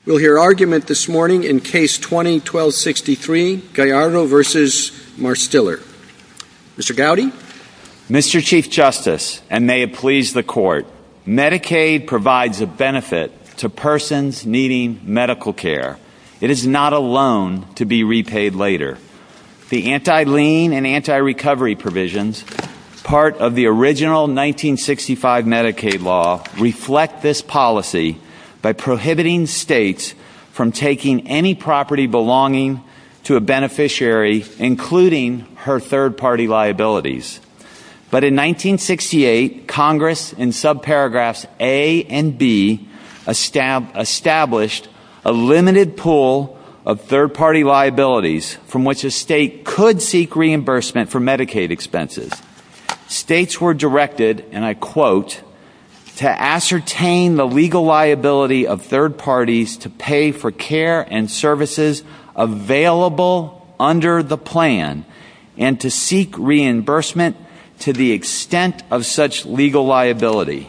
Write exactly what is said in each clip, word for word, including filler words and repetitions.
We'll hear argument this morning in Case twenty twelve sixty-three, Gallardo versus Marstiller. Mister Gowdy? Mister Chief Justice, and may it please the Court, Medicaid provides a benefit to persons needing medical care. It is not a loan to be repaid later. The anti-lien and anti-recovery provisions, part of the original nineteen sixty-five Medicaid law, reflect this policy by prohibiting states from taking any property belonging to a beneficiary, including her third-party liabilities. But in nineteen sixty-eight, Congress, in subparagraphs A and B, estab- established a limited pool of third-party liabilities from which a state could seek reimbursement for Medicaid expenses. States were directed, and I quote, to ascertain the legal liability of third parties to pay for care and services available under the plan and to seek reimbursement to the extent of such legal liability.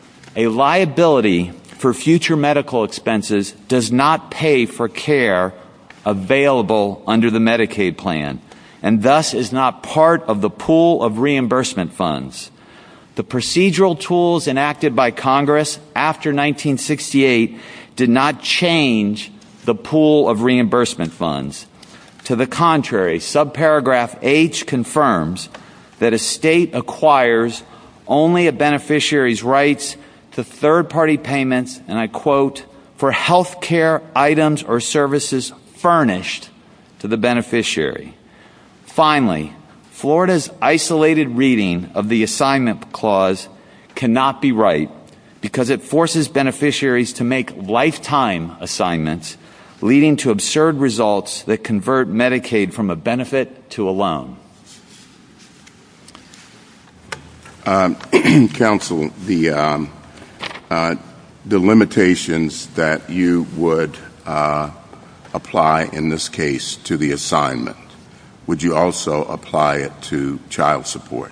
A liability for future medical expenses does not pay for care available under the Medicaid plan and thus is not part of the pool of reimbursement funds. The procedural tools enacted by Congress after nineteen sixty-eight did not change the pool of reimbursement funds. To the contrary, subparagraph H confirms that a state acquires only a beneficiary's rights to third-party payments, and I quote, for health care items or services furnished to the beneficiary. Finally, Florida's isolated reading of the assignment clause cannot be right because it forces beneficiaries to make lifetime assignments, leading to absurd results that convert Medicaid from a benefit to a loan. Um, Counsel, the um, uh, the limitations that you would uh, apply in this case to the assignment, would you also apply it to child support?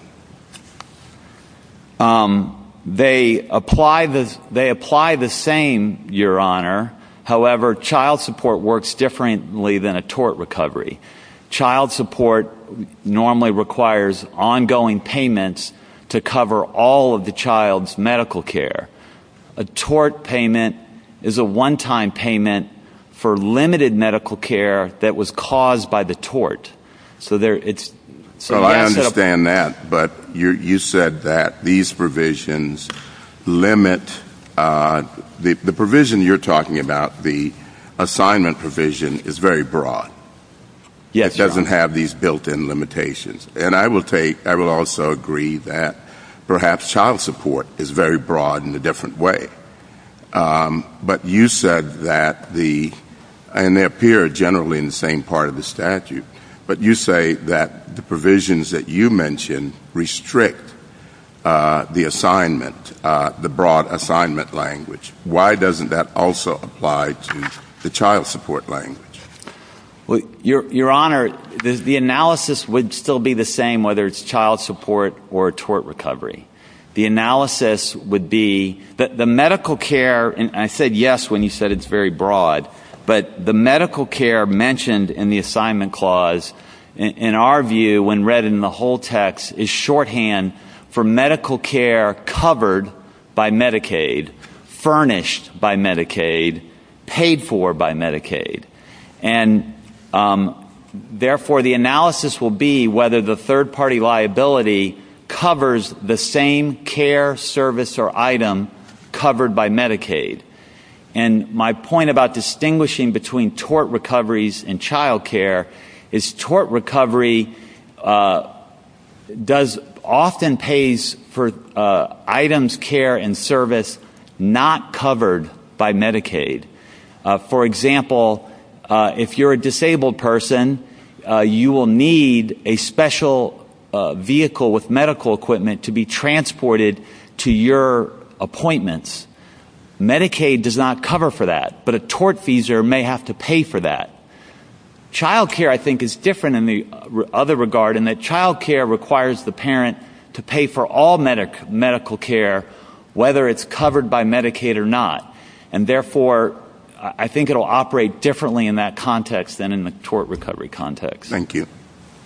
Um, they apply the they apply the same, Your Honor. However, child support works differently than a tort recovery. Child support normally requires ongoing payments to cover all of the child's medical care. A tort payment is a one-time payment for limited medical care that was caused by the tort. So there, it's. So well, yes, I understand that, but you you said that these provisions limit uh, the the provision you're talking about. The assignment provision is very broad. Yes, it doesn't have these built-in limitations, and I will take. I will also agree that perhaps child support is very broad in a different way. Um, but you said that the, and they appear generally in the same part of the statute. But you say that the provisions that you mentioned restrict uh, the assignment, uh, the broad assignment language. Why doesn't that also apply to the child support language? Well, Your, Your Honor, the, the analysis would still be the same whether it's child support or tort recovery. The analysis would be that the medical care, and I said yes when you said it's very broad, but the medical care mentioned in the assignment clause, in, in our view, when read in the whole text, is shorthand for medical care covered by Medicaid, furnished by Medicaid, paid for by Medicaid. And um, therefore, the analysis will be whether the third-party liability covers the same care, service, or item covered by Medicaid. And my point about distinguishing between tort recoveries and child care is tort recovery uh, does often pays for uh, items, care, and service not covered by Medicaid. Uh, for example, uh, if you're a disabled person, uh, you will need a special uh, vehicle with medical equipment to be transported to your appointments. Medicaid does not cover for that, but a tortfeasor may have to pay for that. Child care, I think, is different in the other regard in that child care requires the parent to pay for all medic- medical care, whether it's covered by Medicaid or not. And therefore, I think it'll operate differently in that context than in the tort recovery context. Thank you.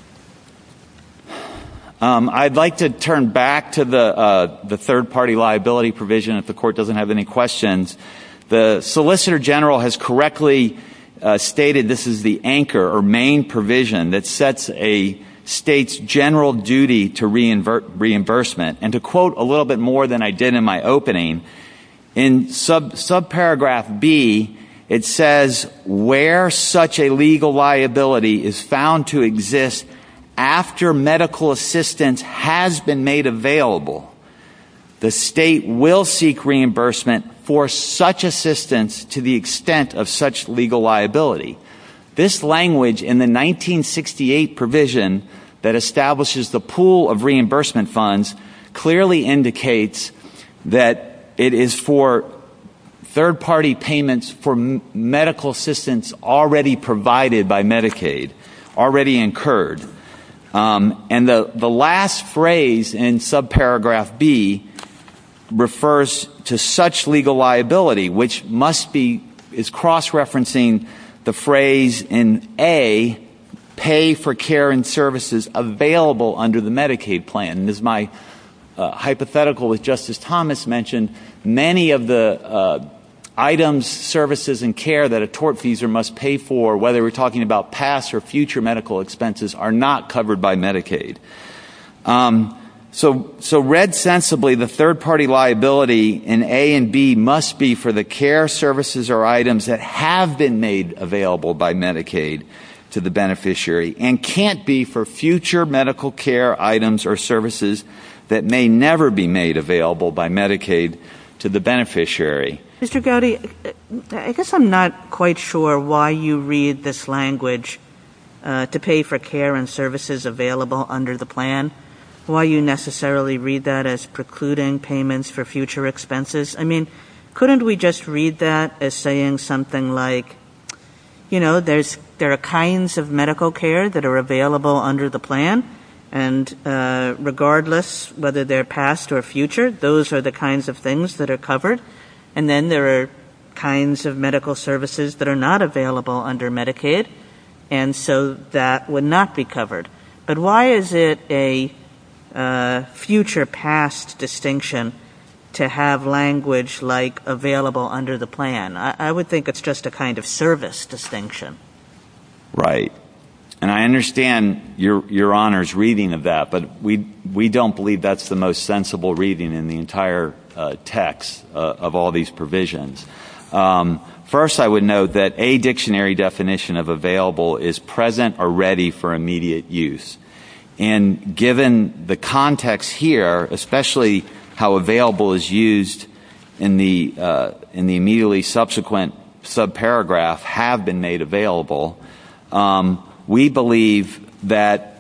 Um, I'd like to turn back to the uh, the third-party liability provision if the Court doesn't have any questions. The Solicitor General has correctly uh, stated this is the anchor or main provision that sets a state's general duty to reinver- reimbursement. And to quote a little bit more than I did in my opening, in sub subparagraph B, it says where such a legal liability is found to exist after medical assistance has been made available, the state will seek reimbursement for such assistance to the extent of such legal liability. This language in the nineteen sixty-eight provision that establishes the pool of reimbursement funds clearly indicates that it is for third-party payments for m- medical assistance already provided by Medicaid, already incurred. Um, and the, the last phrase in subparagraph B refers to such legal liability, which must be, is cross-referencing the phrase in A, pay for care and services available under the Medicaid plan. And as my uh, hypothetical with Justice Thomas mentioned, many of the uh, items, services, and care that a tortfeasor must pay for, whether we're talking about past or future medical expenses, are not covered by Medicaid. Um, so, so read sensibly, the third-party liability in A and B must be for the care, services, or items that have been made available by Medicaid to the beneficiary and can't be for future medical care items or services that may never be made available by Medicaid to the beneficiary. Mister Gowdy, I guess I'm not quite sure why you read this language uh, to pay for care and services available under the plan, why you necessarily read that as precluding payments for future expenses. I mean, couldn't we just read that as saying something like, you know, there's there are kinds of medical care that are available under the plan, and uh, regardless whether they're past or future, those are the kinds of things that are covered. And then there are kinds of medical services that are not available under Medicaid, and so that would not be covered. But why is it a uh, future-past distinction to have language like available under the plan? I, I would think it's just a kind of service distinction. Right. And I understand your your Honor's reading of that, but we we don't believe that's the most sensible reading in the entire uh, text uh, of all these provisions. Um, first, I would note that a dictionary definition of available is present or ready for immediate use. And given the context here, especially how available is used in the uh, in the immediately subsequent subparagraph, have been made available, um, we believe that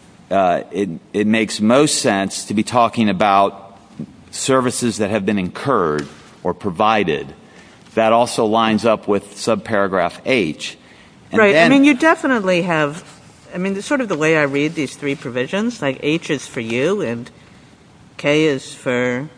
uh, it, it makes most sense to be talking about services that have been incurred or provided. That also lines up with subparagraph H. And right. Then, I mean, you definitely have, I mean, sort of the way I read these three provisions, like H is for you and K is for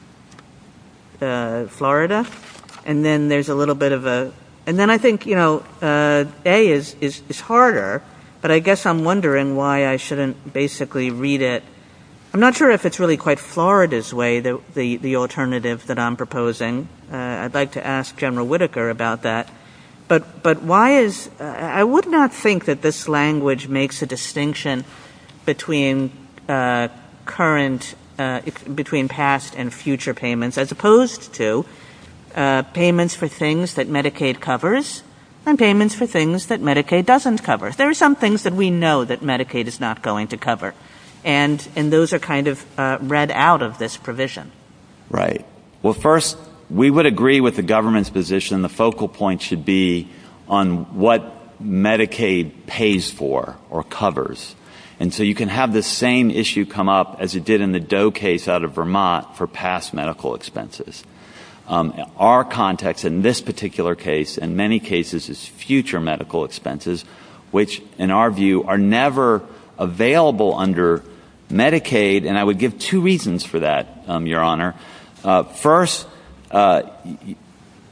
uh, Florida. And then there's a little bit of a, and then I think, you know, uh, A is, is, is harder, but I guess I'm wondering why I shouldn't basically read it. I'm not sure if it's really quite Florida's way, the, the, the alternative that I'm proposing. Uh, I'd like to ask General Whitaker about that. But, but why is, uh, I would not think that this language makes a distinction between uh, current, uh, between past and future payments, as opposed to Uh, payments for things that Medicaid covers and payments for things that Medicaid doesn't cover. There are some things that we know that Medicaid is not going to cover, and and those are kind of uh, read out of this provision. Right. Well, first, we would agree with the government's position. The focal point should be on what Medicaid pays for or covers. And so you can have the same issue come up as it did in the Doe case out of Vermont for past medical expenses. Um, our context in this particular case, in many cases, is future medical expenses, which, in our view, are never available under Medicaid. And I would give two reasons for that, um, Your Honor. Uh, first, uh,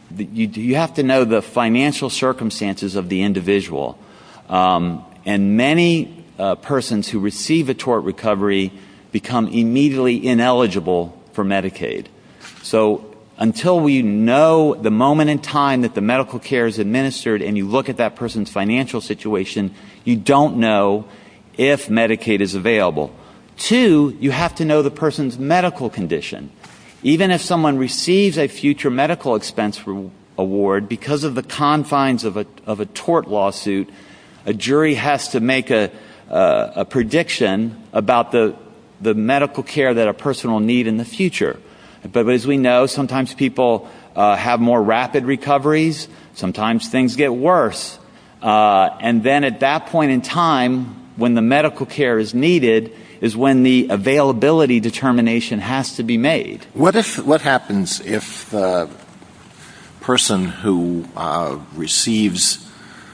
you, you have to know the financial circumstances of the individual. Um, and many uh, persons who receive a tort recovery become immediately ineligible for Medicaid. So until we know the moment in time that the medical care is administered and you look at that person's financial situation, you don't know if Medicaid is available. Two, you have to know the person's medical condition. Even if someone receives a future medical expense re- award, because of the confines of a, of a tort lawsuit, a jury has to make a, uh, a prediction about the, the medical care that a person will need in the future. But as we know, sometimes people uh, have more rapid recoveries. Sometimes things get worse. Uh, and then at that point in time, when the medical care is needed, is when the availability determination has to be made. What if? What happens if the person who uh, receives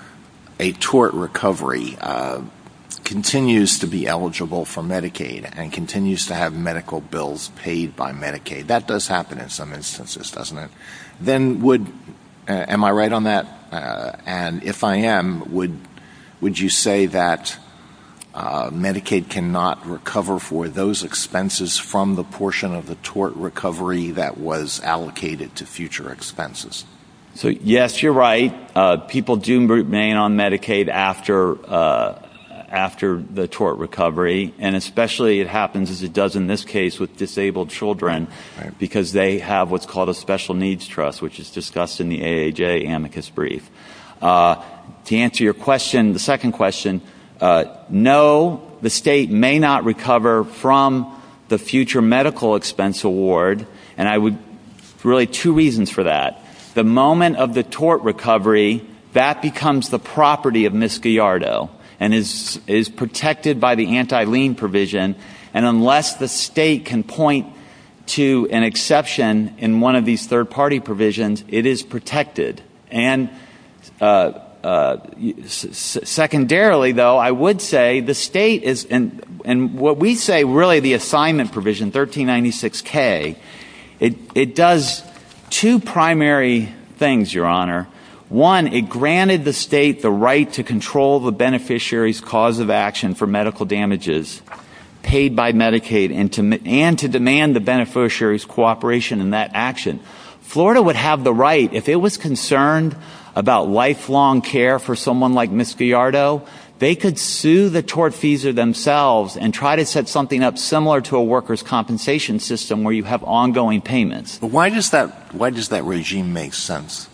a tort recovery uh, continues to be eligible for Medicaid and continues to have medical bills paid by Medicaid? That does happen in some instances, doesn't it? Then would, uh, am I right on that? Uh, and if I am, would would you say that uh, Medicaid cannot recover for those expenses from the portion of the tort recovery that was allocated to future expenses? So, yes, you're right. Uh, people do remain on Medicaid after uh after the tort recovery, and especially it happens, as it does in this case, with disabled children, right, because they have what's called a special needs trust, which is discussed in the A A J amicus brief. Uh, to answer your question, the second question, uh, no, the state may not recover from the future medical expense award, and I would really two reasons for that. The moment of the tort recovery, that becomes the property of Miz Gallardo and is is protected by the anti-lien provision. And unless the state can point to an exception in one of these third-party provisions, it is protected. And uh, uh, s- secondarily, though, I would say the state is, and, and what we say really the assignment provision, thirteen ninety-six K, it, it does two primary things, Your Honor. One, it granted the state the right to control the beneficiary's cause of action for medical damages paid by Medicaid and to, and to demand the beneficiary's cooperation in that action. Florida would have the right, if it was concerned about lifelong care for someone like Miz Gallardo, they could sue the tortfeasor themselves and try to set something up similar to a workers' compensation system where you have ongoing payments. But why does that, why does that regime make sense?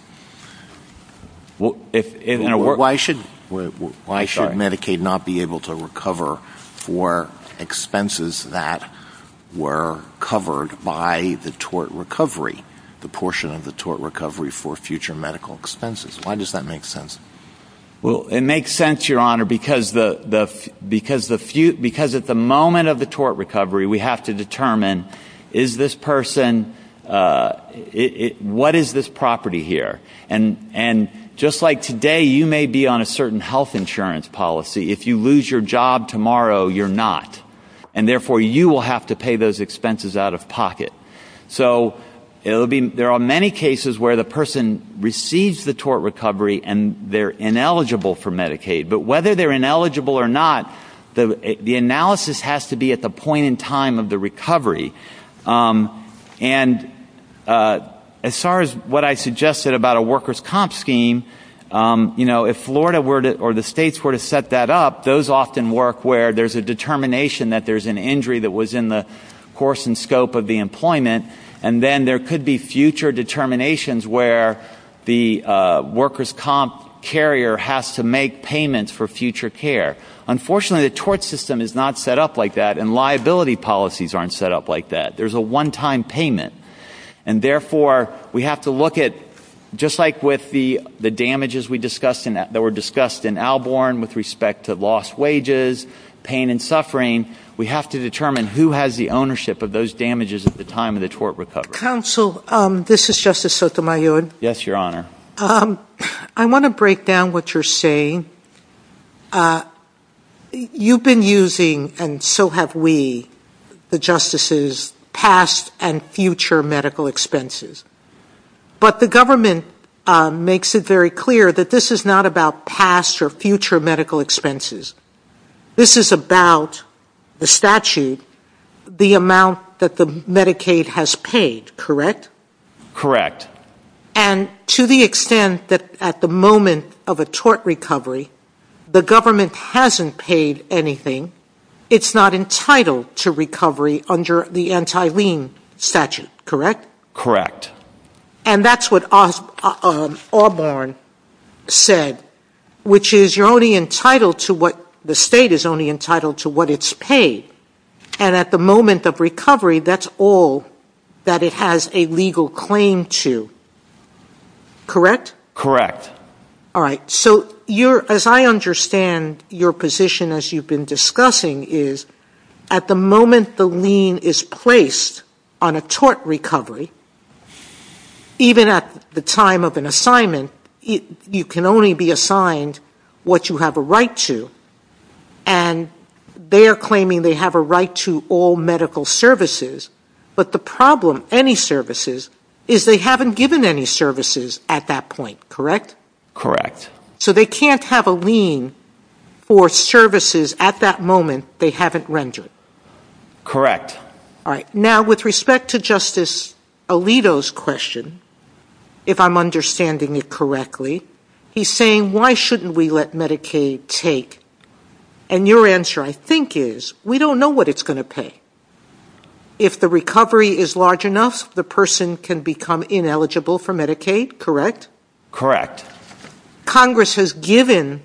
Well, if, if in a work, why should why should Medicaid not be able to recover for expenses that were covered by the tort recovery, the portion of the tort recovery for future medical expenses? Why does that make sense? Well, it makes sense, Your Honor, because the the because the few, because at the moment of the tort recovery, we have to determine, is this person uh, it, it, what is this property here, and and. Just like today, you may be on a certain health insurance policy. If you lose your job tomorrow, you're not. And therefore, you will have to pay those expenses out of pocket. So it'll be, there are many cases where the person receives the tort recovery and they're ineligible for Medicaid. But whether they're ineligible or not, the, the analysis has to be at the point in time of the recovery. Um, and uh As far as what I suggested about a workers' comp scheme, um, you know, if Florida were to, or the states were to set that up, those often work where there's a determination that there's an injury that was in the course and scope of the employment, and then there could be future determinations where the uh, workers' comp carrier has to make payments for future care. Unfortunately, the tort system is not set up like that, and liability policies aren't set up like that. There's a one-time payment. And therefore, we have to look at, just like with the, the damages we discussed in, that were discussed in Alborn with respect to lost wages, pain and suffering, we have to determine who has the ownership of those damages at the time of the tort recovery. Counsel, um, this is Justice Sotomayor. Yes, Your Honor. Um, I want to break down what you're saying. Uh, you've been using, and so have we, the justices, past and future medical expenses. But the government uh, makes it very clear that this is not about past or future medical expenses. This is about the statute, the amount that the Medicaid has paid, correct? Correct. And to the extent that at the moment of a tort recovery, the government hasn't paid anything, it's not entitled to recovery under the anti-lien statute, correct? Correct. And that's what Os- uh, um, Osborne said, which is you're only entitled to what the state is only entitled to what it's paid. And at the moment of recovery, that's all that it has a legal claim to. Correct? Correct. All right. So you're, as I understand your position as you've been discussing is at the moment the lien is placed on a tort recovery, even at the time of an assignment, it, you can only be assigned what you have a right to. And they are claiming they have a right to all medical services. But the problem, any services, is they haven't given any services at that point, correct? Correct. So they can't have a lien for services at that moment they haven't rendered. Correct. All right. Now, with respect to Justice Alito's question, if I'm understanding it correctly, he's saying, why shouldn't we let Medicaid take? And your answer, I think, is we don't know what it's going to pay. If the recovery is large enough, the person can become ineligible for Medicaid, correct? Correct. Congress has given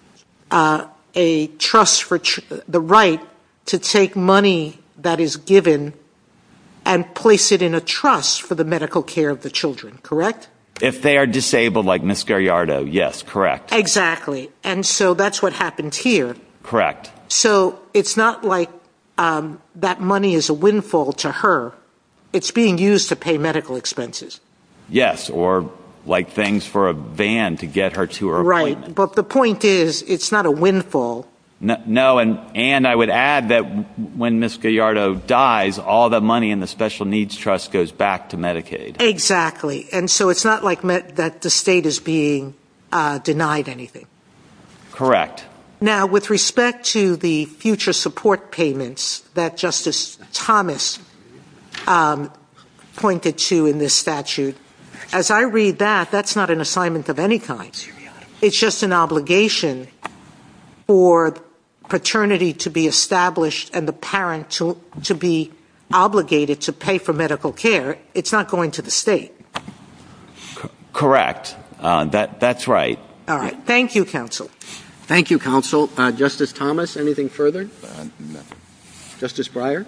uh, a trust for tr- the right to take money that is given and place it in a trust for the medical care of the children, correct? If they are disabled like Miz Gallardo, yes, correct. Exactly. And so that's what happened here. Correct. So it's not like um, that money is a windfall to her. It's being used to pay medical expenses. Yes, or like things for a van to get her to her right. appointment. But the point is, it's not a windfall. No, no and, and I would add that when Miz Gallardo dies, all the money in the Special Needs Trust goes back to Medicaid. Exactly. And so it's not like met, that the state is being uh, denied anything. Correct. Now, with respect to the future support payments that Justice Thomas um, pointed to in this statute, as I read that, that's not an assignment of any kind. It's just an obligation for paternity to be established and the parent to, to be obligated to pay for medical care. It's not going to the state. C- correct. Uh, that, that's right. All right. Thank you, counsel. Thank you, counsel. Uh, Justice Thomas, anything further? Uh, nothing. Justice Breyer?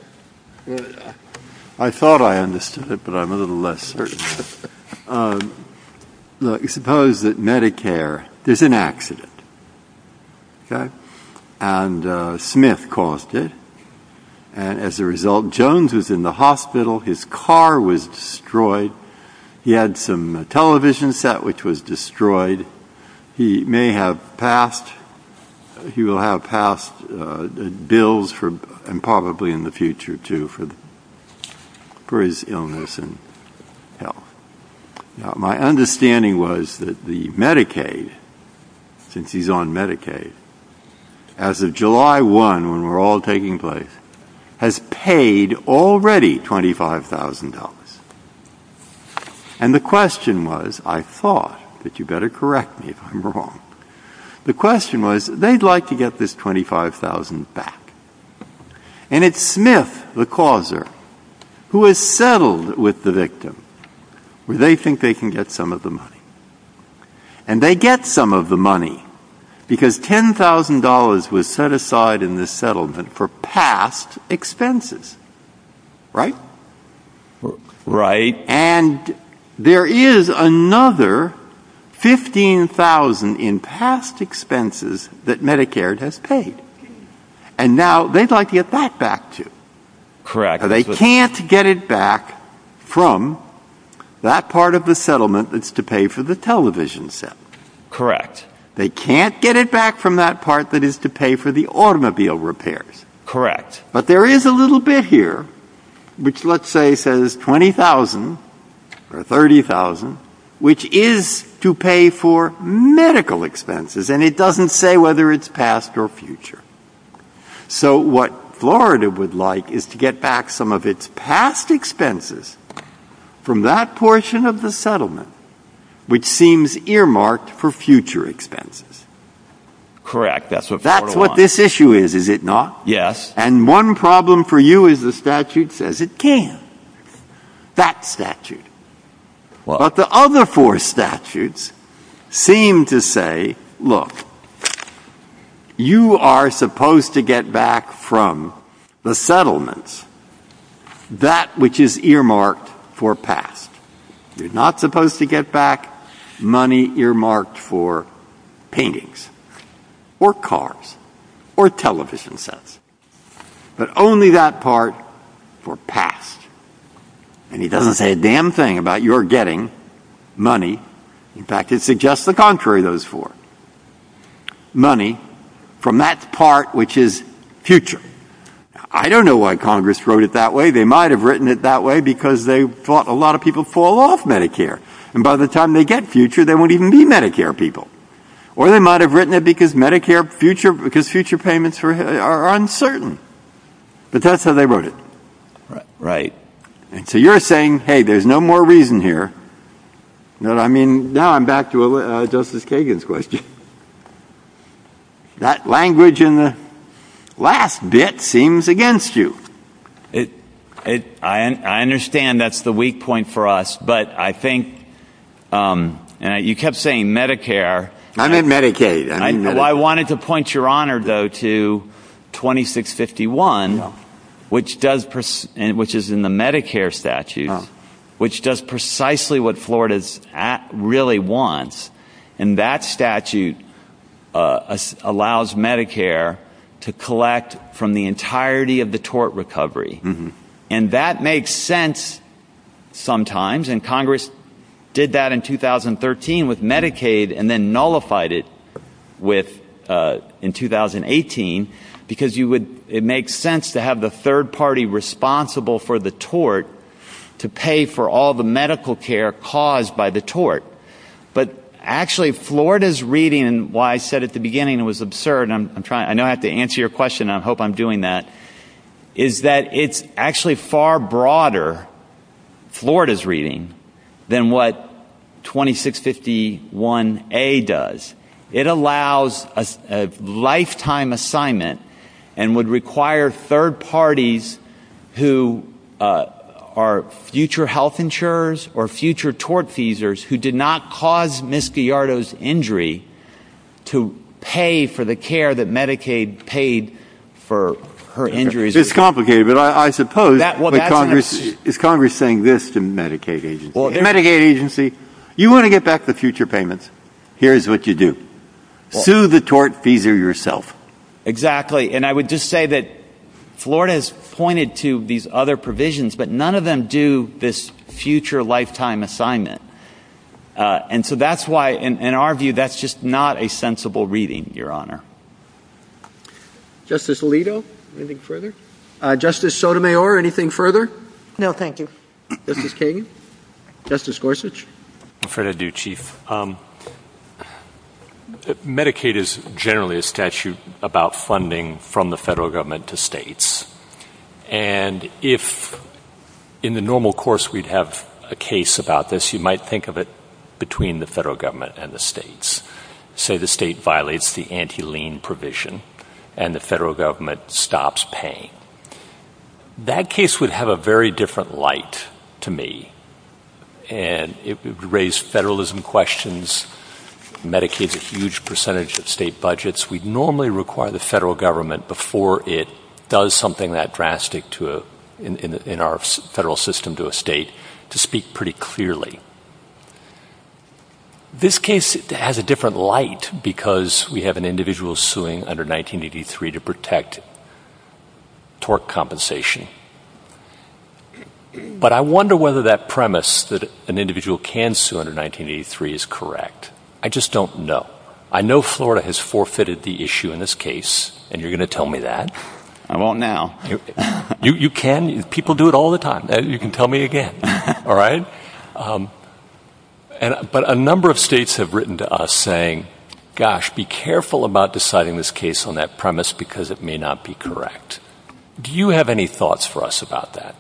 I thought I understood it, but I'm a little less certain. um, look, suppose that Medicare, there's an accident, okay? And uh, Smith caused it. And as a result, Jones was in the hospital. His car was destroyed. He had some uh, television set which was destroyed. He may have passed, he will have passed uh, bills for, and probably in the future too, for the, for his illness and health. Now, my understanding was that the Medicaid, since he's on Medicaid, as of July first, when we're all taking place, has paid already twenty-five thousand dollars. And the question was, I thought, but you better correct me if I'm wrong. The question was, they'd like to get this twenty-five thousand dollars back. And it's Smith, the causer, who has settled with the victim, where they think they can get some of the money. And they get some of the money because ten thousand dollars was set aside in this settlement for past expenses. Right? Right. And there is another fifteen thousand dollars in past expenses that Medicare has paid. And now they'd like to get that back too. Correct. Now, they can't get it back from that part of the settlement that's to pay for the television set. Correct. They can't get it back from that part that is to pay for the automobile repairs. Correct. But there is a little bit here, which let's say says twenty thousand dollars or thirty thousand dollars, which is to pay for medical expenses, and it doesn't say whether it's past or future. So what Florida would like is to get back some of its past expenses from that portion of the settlement which seems earmarked for future expenses. Correct. That's what Florida That's what wants. this issue is, is it not? Yes. And one problem for you is the statute says it can. That statute. Well, But the other four statutes seem to say, look, you are supposed to get back from the settlements that which is earmarked for past. You're not supposed to get back money earmarked for paintings or cars or television sets, but only that part for past. And he doesn't say a damn thing about your getting money. In fact, it suggests the contrary, those four. Money from that part which is future. Now, I don't know why Congress wrote it that way. They might have written it that way because they thought a lot of people fall off Medicare. And by the time they get future, they won't even be Medicare people. Or they might have written it because Medicare future, because future payments for, are uncertain. But that's how they wrote it. right. And so you're saying, hey, there's no more reason here. No, I mean, now I'm back to uh, Justice Kagan's question. That language in the last bit seems against you. It, it, I, I understand that's the weak point for us, but I think, um, and I, you kept saying Medicare. I meant Medicaid. I, mean I, Medicaid. Well, I wanted to point your honor, though, to twenty-six fifty-one, No. which does, pers- and which is in the Medicare statutes, Oh. which does precisely what Florida really wants, and that statute uh, allows Medicare to collect from the entirety of the tort recovery. Mm-hmm. And that makes sense sometimes, and Congress did that in two thousand thirteen with Medicaid and then nullified it with uh, in two thousand eighteen because you would it makes sense to have the third party responsible for the tort to pay for all the medical care caused by the tort. But actually, Florida's reading, and why I said at the beginning it was absurd, and I'm, I'm trying, I know I have to answer your question, and I hope I'm doing that, is that it's actually far broader, Florida's reading, than what twenty-six fifty-one A does. It allows a, a lifetime assignment and would require third parties who uh, are future health insurers or future tortfeasors who did not cause Miz Gallardo's injury to pay for the care that Medicaid paid for her injuries. It's complicated, but I, I suppose That- well, but that's Congress an is Congress saying this to Medicaid agency. Well, Hey, there's- Medicaid agency, you want to get back the future payments? Here's what you do: sue the tortfeasor yourself. Exactly. And I would just say that Florida has pointed to these other provisions, but none of them do this future lifetime assignment. Uh, and so that's why, in, in our view, that's just not a sensible reading, Your Honor. Justice Alito, anything further? Uh, Justice Sotomayor, anything further? No, thank you. Justice Kagan? Justice Gorsuch? I'm afraid I do, Chief. Um, Medicaid is generally a statute about funding from the federal government to states. And if in the normal course we'd have a case about this, you might think of it between the federal government and the states. Say the state violates the anti-lien provision and the federal government stops paying. That case would have a very different light to me. And it would raise federalism questions. Medicaid's a huge percentage of state budgets. We normally require the federal government, before it does something that drastic to a, in, in, in our federal system to a state, to speak pretty clearly. This case has a different light because we have an individual suing under nineteen eighty-three to protect tort compensation. But I wonder whether that premise that an individual can sue under nineteen eighty-three is correct. I just don't know. I know Florida has forfeited the issue in this case, and you're going to tell me that. I won't now. You, you, you can. People do it all the time. You can tell me again. All right? Um, And, but a number of states have written to us saying, gosh, be careful about deciding this case on that premise because it may not be correct. Do you have any thoughts for us about that?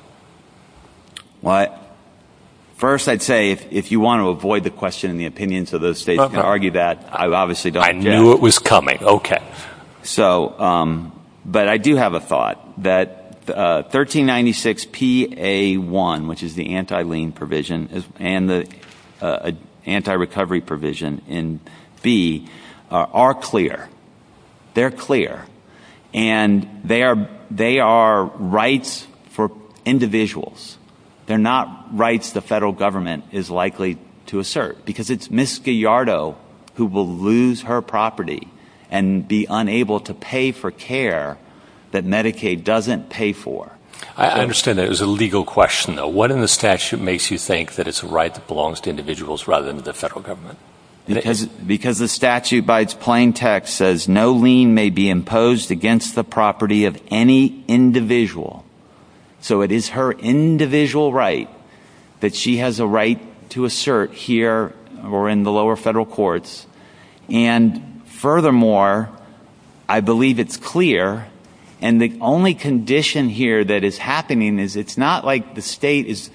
Well, first I'd say if, if you want to avoid the question and the opinions of those states, uh, can argue that. I obviously don't I object. knew it was coming. Okay. So, um, but I do have a thought that uh, thirteen ninety-six P A one, which is the anti-lien provision, is, and the uh, anti-recovery provision in B uh, are clear. They're clear. And they are they are rights for individuals. They're not rights the federal government is likely to assert, because it's Miz Gallardo who will lose her property and be unable to pay for care that Medicaid doesn't pay for. I so, understand that it was a legal question, though. What in the statute makes you think that it's a right that belongs to individuals rather than to the federal government? Because, because the statute, by its plain text, says no lien may be imposed against the property of any individual. So it is her individual right that she has a right to assert here or in the lower federal courts. And furthermore, I believe it's clear, and the only condition here that is happening is it's not like the state is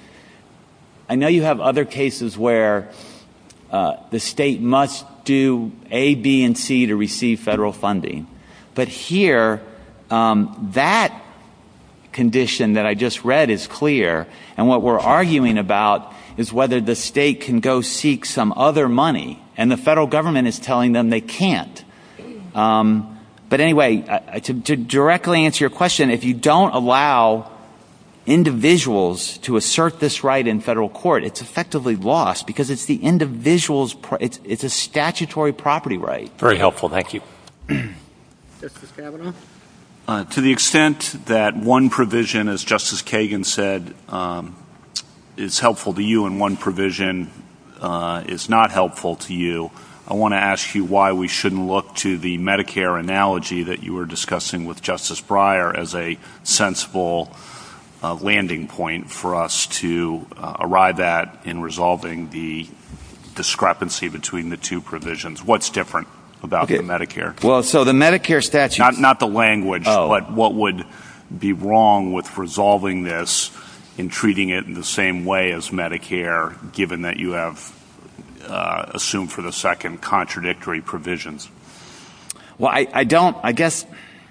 – I know you have other cases where uh, the state must do A, B, and C to receive federal funding. But here, um, that condition that I just read is clear, and what we're arguing about is whether the state can go seek some other money, and the federal government is telling them they can't. Um, but anyway, uh, to, to directly answer your question, if you don't allow individuals to assert this right in federal court, it's effectively lost because it's the individual's pro- it's, it's a statutory property right. Very helpful. Thank you. Justice Kavanaugh? Uh, to the extent that one provision, as Justice Kagan said, um, is helpful to you and one provision uh, is not helpful to you, I want to ask you why we shouldn't look to the Medicare analogy that you were discussing with Justice Breyer as a sensible uh, landing point for us to uh, arrive at in resolving the discrepancy between the two provisions. What's different about okay. the Medicare? Well, so the Medicare statute... Not, not the language, oh. but what would be wrong with resolving this in treating it in the same way as Medicare, given that you have uh, assumed for the second contradictory provisions? Well, I, I don't, I guess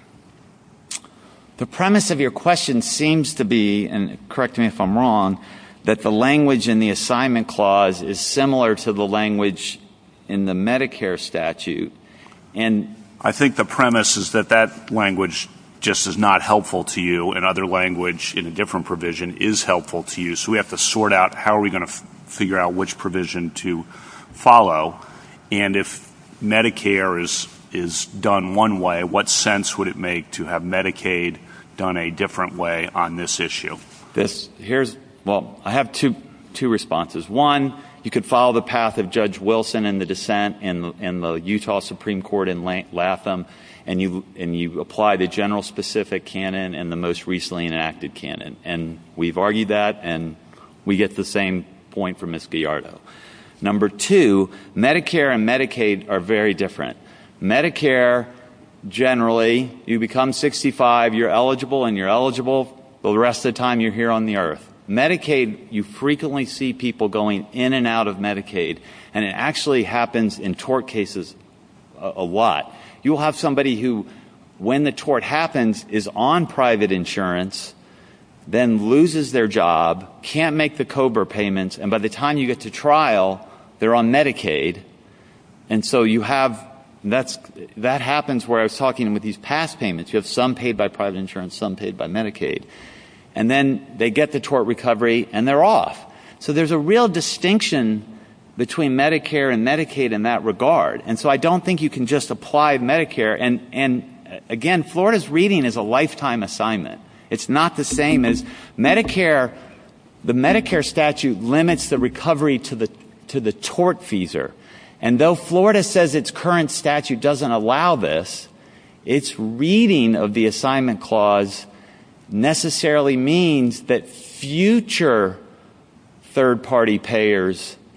the premise of your question seems to be, and correct me if I'm wrong, that the language in the assignment clause is similar to the language in the Medicare statute. And I think the premise is that that language just is not helpful to you, and other language in a different provision is helpful to you. So we have to sort out how are we going to f- figure out which provision to follow. And if Medicare is is done one way, what sense would it make to have Medicaid done a different way on this issue? This here's well, I have two two responses. One, you could follow the path of Judge Wilson in the dissent in the, in the Utah Supreme Court in Latham, and you and you apply the general specific canon and the most recently enacted canon. And we've argued that, and we get the same point from Miz Gallardo. Number two, Medicare and Medicaid are very different. Medicare, generally, you become sixty-five, you're eligible, and you're eligible the rest of the time you're here on the earth. Medicaid, you frequently see people going in and out of Medicaid, and it actually happens in tort cases a, a lot. You'll have somebody who, when the tort happens, is on private insurance, then loses their job, can't make the COBRA payments, and by the time you get to trial, they're on Medicaid. And so you have, that's, that happens where I was talking with these past payments. You have some paid by private insurance, some paid by Medicaid. And then they get the tort recovery, and they're off. So there's a real distinction between Medicare and Medicaid in that regard. And so I don't think you can just apply Medicare. And, and again, Florida's reading is a lifetime assignment. It's not the same as Medicare. The Medicare statute limits the recovery to the to the tortfeasor. And though Florida says its current statute doesn't allow this, its reading of the assignment clause necessarily means that future third-party payers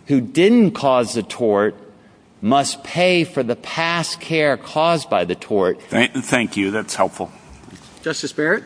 who didn't cause the tort must pay for the past care caused by the tort. Thank, thank you. That's helpful. Justice Barrett?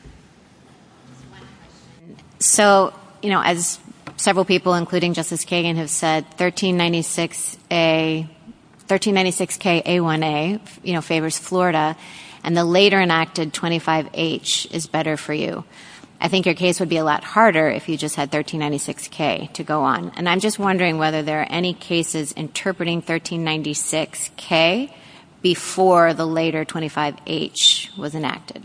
So, you know, as several people, including Justice Kagan, have said, thirteen ninety-six A, thirteen ninety-six K A one A, you know, favors Florida, and the later enacted twenty-five H is better for you. I think your case would be a lot harder if you just had thirteen ninety-six K to go on. And I'm just wondering whether there are any cases interpreting thirteen ninety-six K before the later twenty-five H was enacted.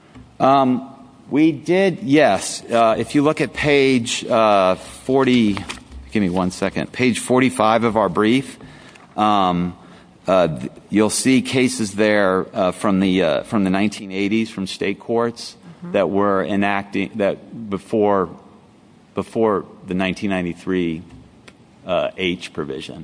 Um, we did, yes. Uh, if you look at page uh, forty, give me one second, page forty-five of our brief, um, uh, th- you'll see cases there uh, from the uh, from the nineteen eighties from state courts mm-hmm. that were enacting that before before the nineteen ninety-three uh, H provision.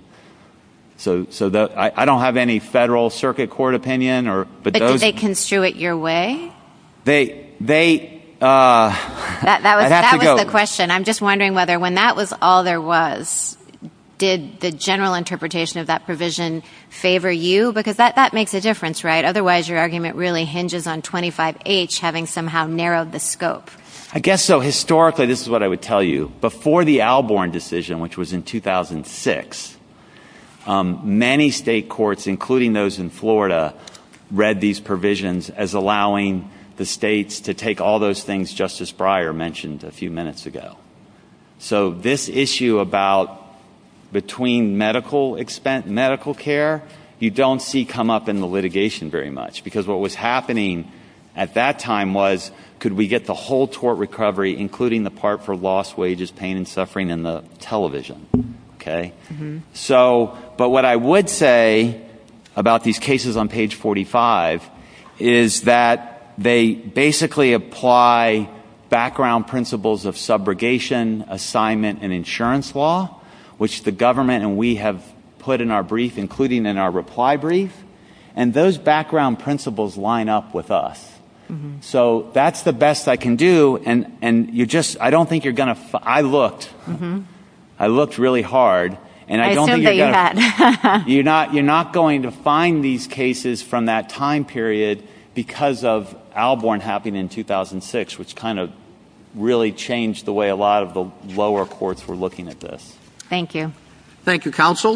So, so the, I, I don't have any federal circuit court opinion, or but, but those, did they construe it your way? They they. Uh, that that was that was go. the question. I'm just wondering whether, when that was all there was, did the general interpretation of that provision favor you? Because that, that makes a difference, right? Otherwise, your argument really hinges on twenty-five H having somehow narrowed the scope. I guess so. Historically, this is what I would tell you. Before the Alborn decision, which was in two thousand six, um, many state courts, including those in Florida, read these provisions as allowing the states to take all those things Justice Breyer mentioned a few minutes ago. So this issue about between medical expense, medical care, you don't see come up in the litigation very much, because what was happening at that time was, could we get the whole tort recovery, including the part for lost wages, pain and suffering, in the television? Okay? Mm-hmm. So, but what I would say about these cases on page forty-five is that they basically apply background principles of subrogation, assignment, and insurance law, which the government and we have put in our brief, including in our reply brief. And those background principles line up with us. Mm-hmm. So that's the best I can do. And, and you just, I don't think you're going to, f- I looked. Mm-hmm. I looked really hard. And I, I don't think you're you're going to, you're not, you're not going to find these cases from that time period because of Alborn happening in two thousand six, which kind of really changed the way a lot of the lower courts were looking at this. Thank you. Thank you, counsel.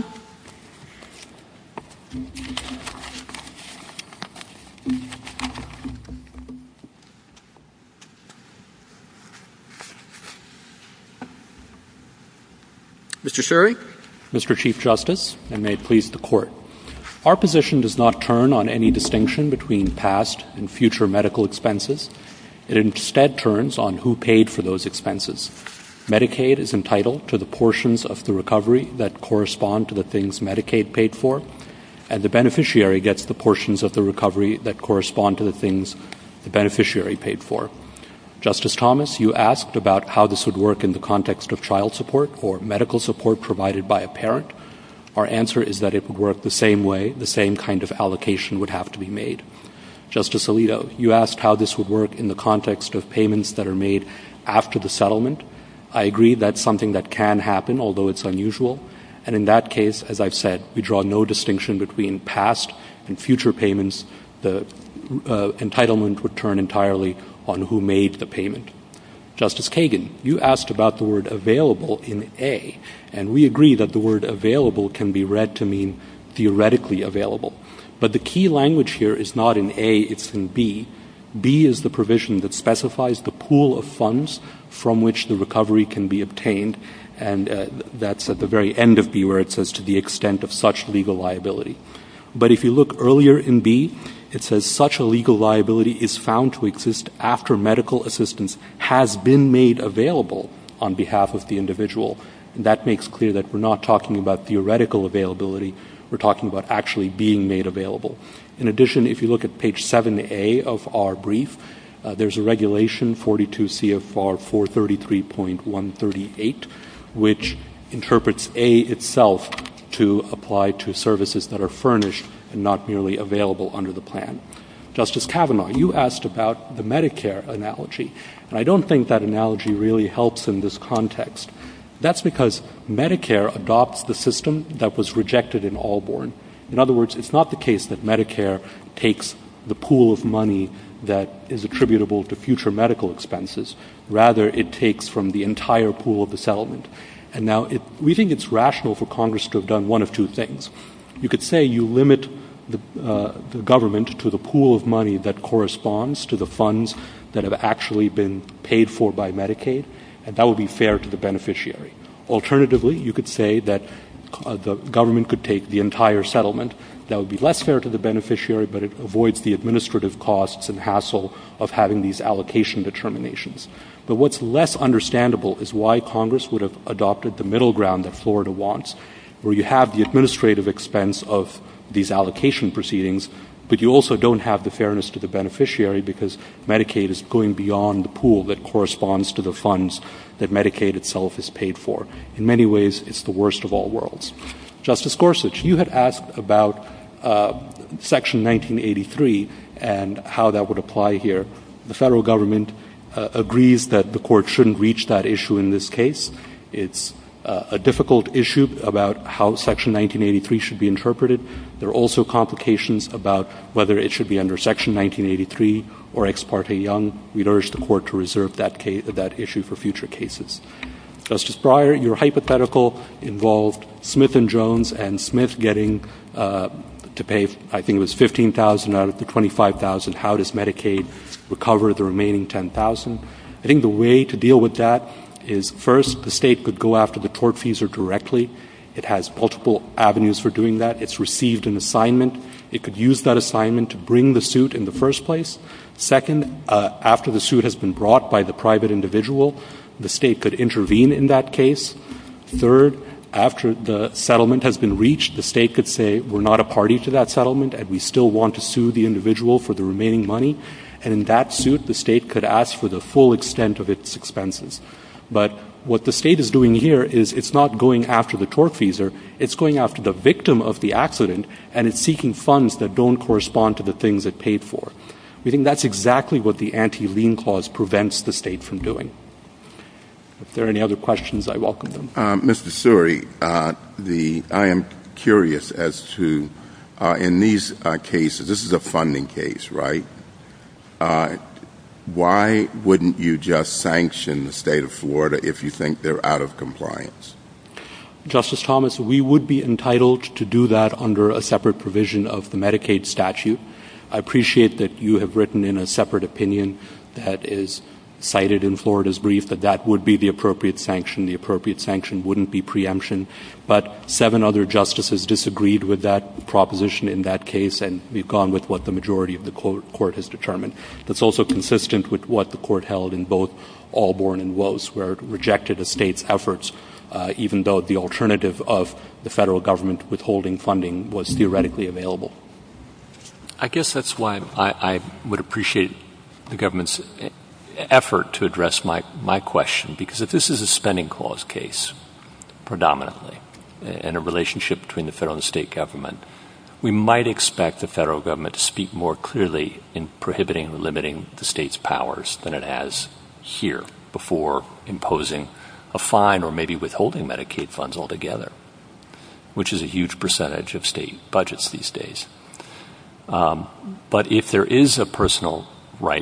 Mister Suri? Mister Chief Justice, and may it please the Court. Our position does not turn on any distinction between past and future medical expenses. It instead turns on who paid for those expenses. Medicaid is entitled to the portions of the recovery that correspond to the things Medicaid paid for, and the beneficiary gets the portions of the recovery that correspond to the things the beneficiary paid for. Justice Thomas, you asked about how this would work in the context of child support or medical support provided by a parent. Our answer is that it would work the same way. The same kind of allocation would have to be made. Justice Alito, you asked how this would work in the context of payments that are made after the settlement. I agree that's something that can happen, although it's unusual. And in that case, as I've said, we draw no distinction between past and future payments. The uh, entitlement would turn entirely on who made the payment. Justice Kagan, you asked about the word available in A, and we agree that the word available can be read to mean theoretically available. But the key language here is not in A, it's in B. B is the provision that specifies the pool of funds from which the recovery can be obtained, and uh, that's at the very end of B where it says to the extent of such legal liability. But if you look earlier in B, it says such a legal liability is found to exist after medical assistance has been made available on behalf of the individual. And that makes clear that we're not talking about theoretical availability. We're talking about actually being made available. In addition, if you look at page seven A of our brief, uh, there's a regulation, forty-two C F R four thirty-three point one thirty-eight, which interprets A itself to apply to services that are furnished and not merely available under the plan. Justice Kavanaugh, you asked about the Medicare analogy, and I don't think that analogy really helps in this context. That's because Medicare adopts the system that was rejected in Allborn. In other words, it's not the case that Medicare takes the pool of money that is attributable to future medical expenses. Rather, it takes from the entire pool of the settlement. And now it, we think it's rational for Congress to have done one of two things. You could say you limit the, uh, the government to the pool of money that corresponds to the funds that have actually been paid for by Medicaid, and that would be fair to the beneficiary. Alternatively, you could say that uh, the government could take the entire settlement. That would be less fair to the beneficiary, but it avoids the administrative costs and hassle of having these allocation determinations. But what's less understandable is why Congress would have adopted the middle ground that Florida wants, where you have the administrative expense of these allocation proceedings, but you also don't have the fairness to the beneficiary because Medicaid is going beyond the pool that corresponds to the funds that Medicaid itself is paid for. In many ways, it's the worst of all worlds. Justice Gorsuch, you had asked about uh, Section nineteen eighty-three and how that would apply here. The federal government uh, agrees that the court shouldn't reach that issue in this case. It's uh, a difficult issue about how Section nineteen eighty-three should be interpreted. There are also complications about whether it should be under Section nineteen eighty-three or Ex parte Young. We'd urge the court to reserve that, case, that issue for future cases. Justice Breyer, your hypothetical involved Smith and Jones and Smith getting uh, to pay, I think it was fifteen thousand dollars out of the twenty-five thousand dollars. How does Medicaid recover the remaining ten thousand dollars? I think the way to deal with that is, first, the state could go after the tortfeasor directly. It has multiple avenues for doing that. It's received an assignment. It could use that assignment to bring the suit in the first place. Second, uh, after the suit has been brought by the private individual, the state could intervene in that case. Third, after the settlement has been reached, the state could say, we're not a party to that settlement and we still want to sue the individual for the remaining money. And in that suit, the state could ask for the full extent of its expenses. But what the state is doing here is it's not going after the tortfeasor, it's going after the victim of the accident, and it's seeking funds that don't correspond to the things it paid for. We think that's exactly what the anti-lien clause prevents the state from doing. If there are any other questions, I welcome them. Uh, Mister Suri, uh, the, I am curious as to, uh, in these uh, cases, this is a funding case, right? Uh, why wouldn't you just sanction the state of Florida if you think they're out of compliance? Justice Thomas, we would be entitled to do that under a separate provision of the Medicaid statute. I appreciate that you have written in a separate opinion that is cited in Florida's brief that that would be the appropriate sanction. The appropriate sanction wouldn't be preemption. But seven other justices disagreed with that proposition in that case, and we've gone with what the majority of the court has determined. That's also consistent with what the court held in both Allborn and Wose, where it rejected a state's efforts, uh, even though the alternative of the federal government withholding funding was theoretically available. I guess that's why I, I would appreciate the government's effort to address my, my question, because if this is a spending clause case, predominantly, and a relationship between the federal and state government, we might expect the federal government to speak more clearly in prohibiting or limiting the state's powers than it has here before imposing a fine or maybe withholding Medicaid funds altogether, which is a huge percentage of state budgets these days. Um, but if there is a personal right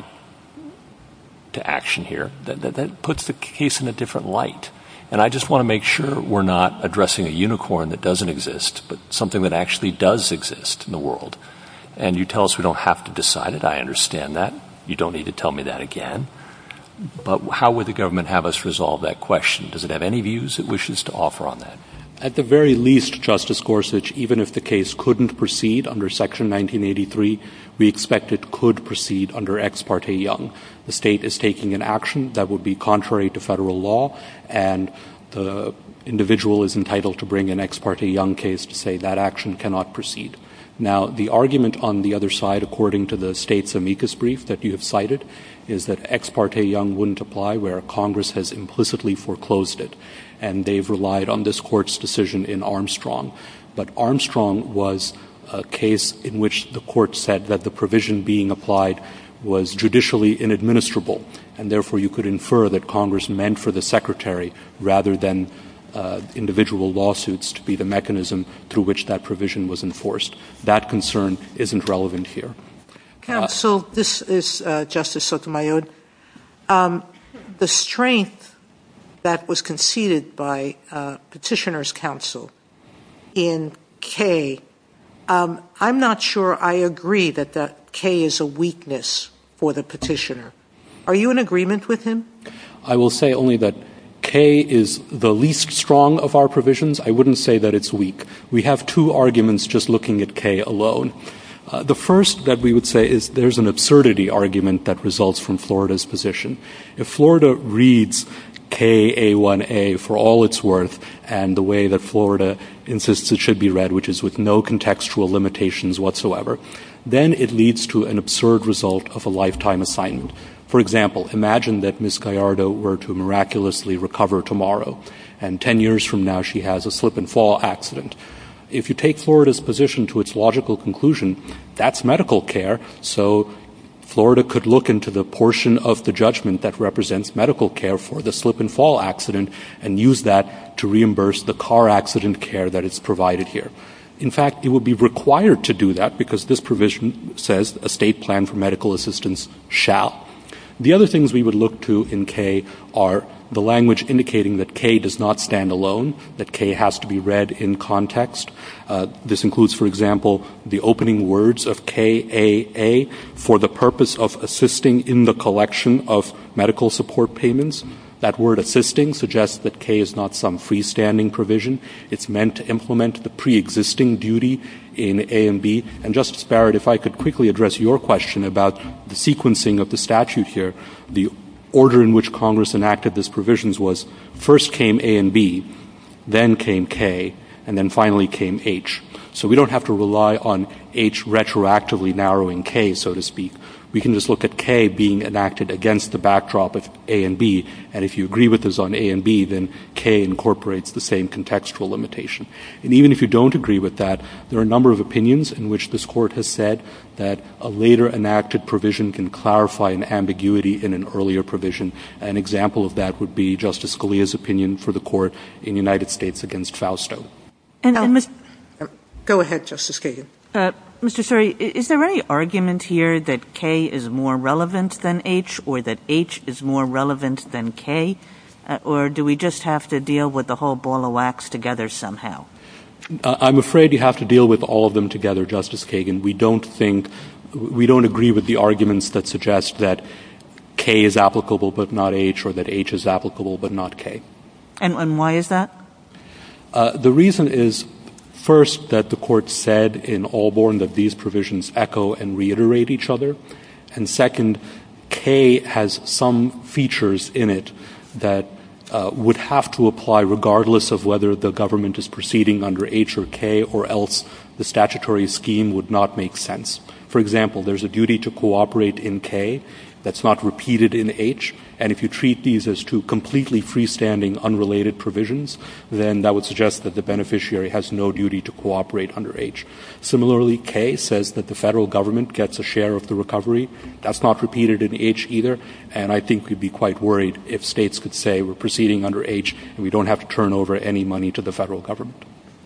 to action here, that, that, that puts the case in a different light. And I just want to make sure we're not addressing a unicorn that doesn't exist, but something that actually does exist in the world. And you tell us we don't have to decide it. I understand that. You don't need to tell me that again. But how would the government have us resolve that question? Does it have any views it wishes to offer on that? At the very least, Justice Gorsuch, even if the case couldn't proceed under Section nineteen eighty-three, we expect it could proceed under Ex parte Young. The state is taking an action that would be contrary to federal law, and the individual is entitled to bring an Ex parte Young case to say that action cannot proceed. Now, the argument on the other side, according to the state's amicus brief that you have cited, is that Ex parte Young wouldn't apply where Congress has implicitly foreclosed it. And they've relied on this court's decision in Armstrong. But Armstrong was a case in which the court said that the provision being applied was judicially inadministrable, and therefore you could infer that Congress meant for the Secretary rather than uh, individual lawsuits to be the mechanism through which that provision was enforced. That concern isn't relevant here. Counsel, uh, this is uh, Justice Sotomayor. Um, the strength that was conceded by uh, Petitioner's counsel in K, um, I'm not sure I agree that that K is a weakness for the petitioner. Are you in agreement with him? I will say only that K is the least strong of our provisions. I wouldn't say that it's weak. We have two arguments just looking at K alone. Uh, the first that we would say is there's an absurdity argument that results from Florida's position. If Florida reads K A one A for all it's worth and the way that Florida insists it should be read, which is with no contextual limitations whatsoever, then it leads to an absurd result of a lifetime assignment. For example, imagine that Miz Gallardo were to miraculously recover tomorrow, and ten years from now she has a slip-and-fall accident. If you take Florida's position to its logical conclusion, that's medical care, so Florida could look into the portion of the judgment that represents medical care for the slip-and-fall accident and use that to reimburse the car accident care that is provided here. In fact, it would be required to do that because this provision says a state plan for medical assistance shall. The other things we would look to in K are the language indicating that K does not stand alone, that K has to be read in context. Uh, this includes, for example, the opening words of K A A for the purpose of assisting in the collection of medical support payments. That word assisting suggests that K is not some freestanding provision. It's meant to implement the pre-existing duty in A and B. And Justice Barrett, if I could quickly address your question about the sequencing of the statute here, the order in which Congress enacted these provisions was first came A and B, then came K, and then finally came H. So we don't have to rely on H retroactively narrowing K, so to speak. We can just look at K being enacted against the backdrop of A and B, and if you agree with us on A and B, then K incorporates the same contextual limitation. And even if you don't agree with that, there are a number of opinions in which this Court has said that a later enacted provision can clarify an ambiguity in an earlier provision. An example of that would be Justice Scalia's opinion for the Court in United States against Fausto. And, and Miz Go ahead, Justice Kagan. Uh, Mister Suri, is there any argument here that K is more relevant than H or that H is more relevant than K? Uh, or do we just have to deal with the whole ball of wax together somehow? Uh, I'm afraid you have to deal with all of them together, Justice Kagan. We don't think — we don't agree with the arguments that suggest that K is applicable but not H or that H is applicable but not K. And, and why is that? Uh, the reason is, first, that the Court said in Allborn that these provisions echo and reiterate each other. And second, K has some features in it that uh, would have to apply regardless of whether the government is proceeding under H or K, or else the statutory scheme would not make sense. For example, there's a duty to cooperate in K that's not repeated in H, and if you treat these as two completely freestanding, unrelated provisions, then that would suggest that the beneficiary has no duty to cooperate under H. Similarly, K says that the federal government gets a share of the recovery. That's not repeated in H either, and I think we'd be quite worried if states could say we're proceeding under H and we don't have to turn over any money to the federal government.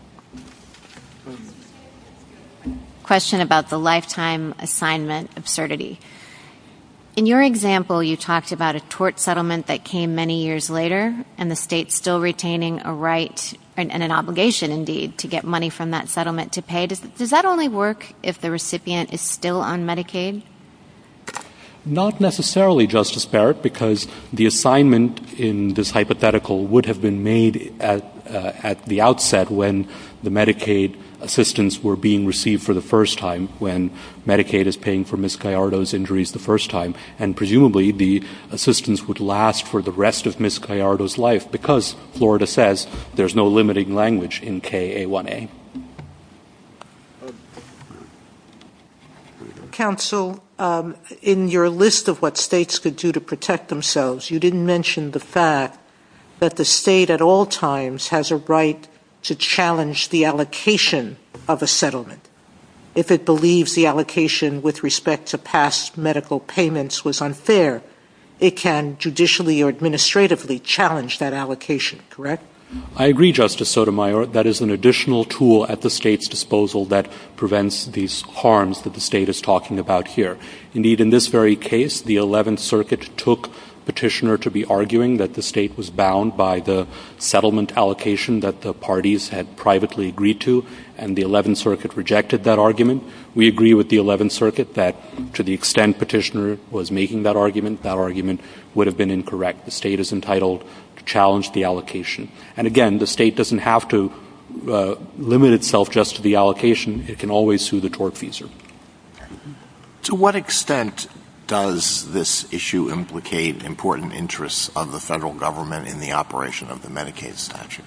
Question about the lifetime assignment absurdity. In your example, you talked about a tort settlement that came many years later and the state still retaining a right and, and an obligation, indeed, to get money from that settlement to pay. Does, does that only work if the recipient is still on Medicaid? Not necessarily, Justice Barrett, because the assignment in this hypothetical would have been made at, uh, at the outset when the Medicaid assistance were being received for the first time, when Medicaid is paying for Miz Gallardo's injuries the first time, and presumably the assistance would last for the rest of Miz Gallardo's life because Florida says there's no limiting language in K A one A. Counsel, um, in your list of what states could do to protect themselves, you didn't mention the fact that the state at all times has a right to challenge the allocation of a settlement. if it believes the allocation with respect to past medical payments was unfair, it can judicially or administratively challenge that allocation, correct? I agree, Justice Sotomayor. That is an additional tool at the state's disposal that prevents these harms that the state is talking about here. Indeed, in this very case, the eleventh Circuit took petitioner to be arguing that the state was bound by the settlement allocation that the parties had privately agreed to, and the eleventh Circuit rejected that argument. We agree with the eleventh Circuit that to the extent petitioner was making that argument, that argument would have been incorrect. The state is entitled to challenge the allocation. And again, the state doesn't have to uh, limit itself just to the allocation. It can always sue the tortfeasor. To what extent does this issue implicate important interests of the federal government in the operation of the Medicaid statute?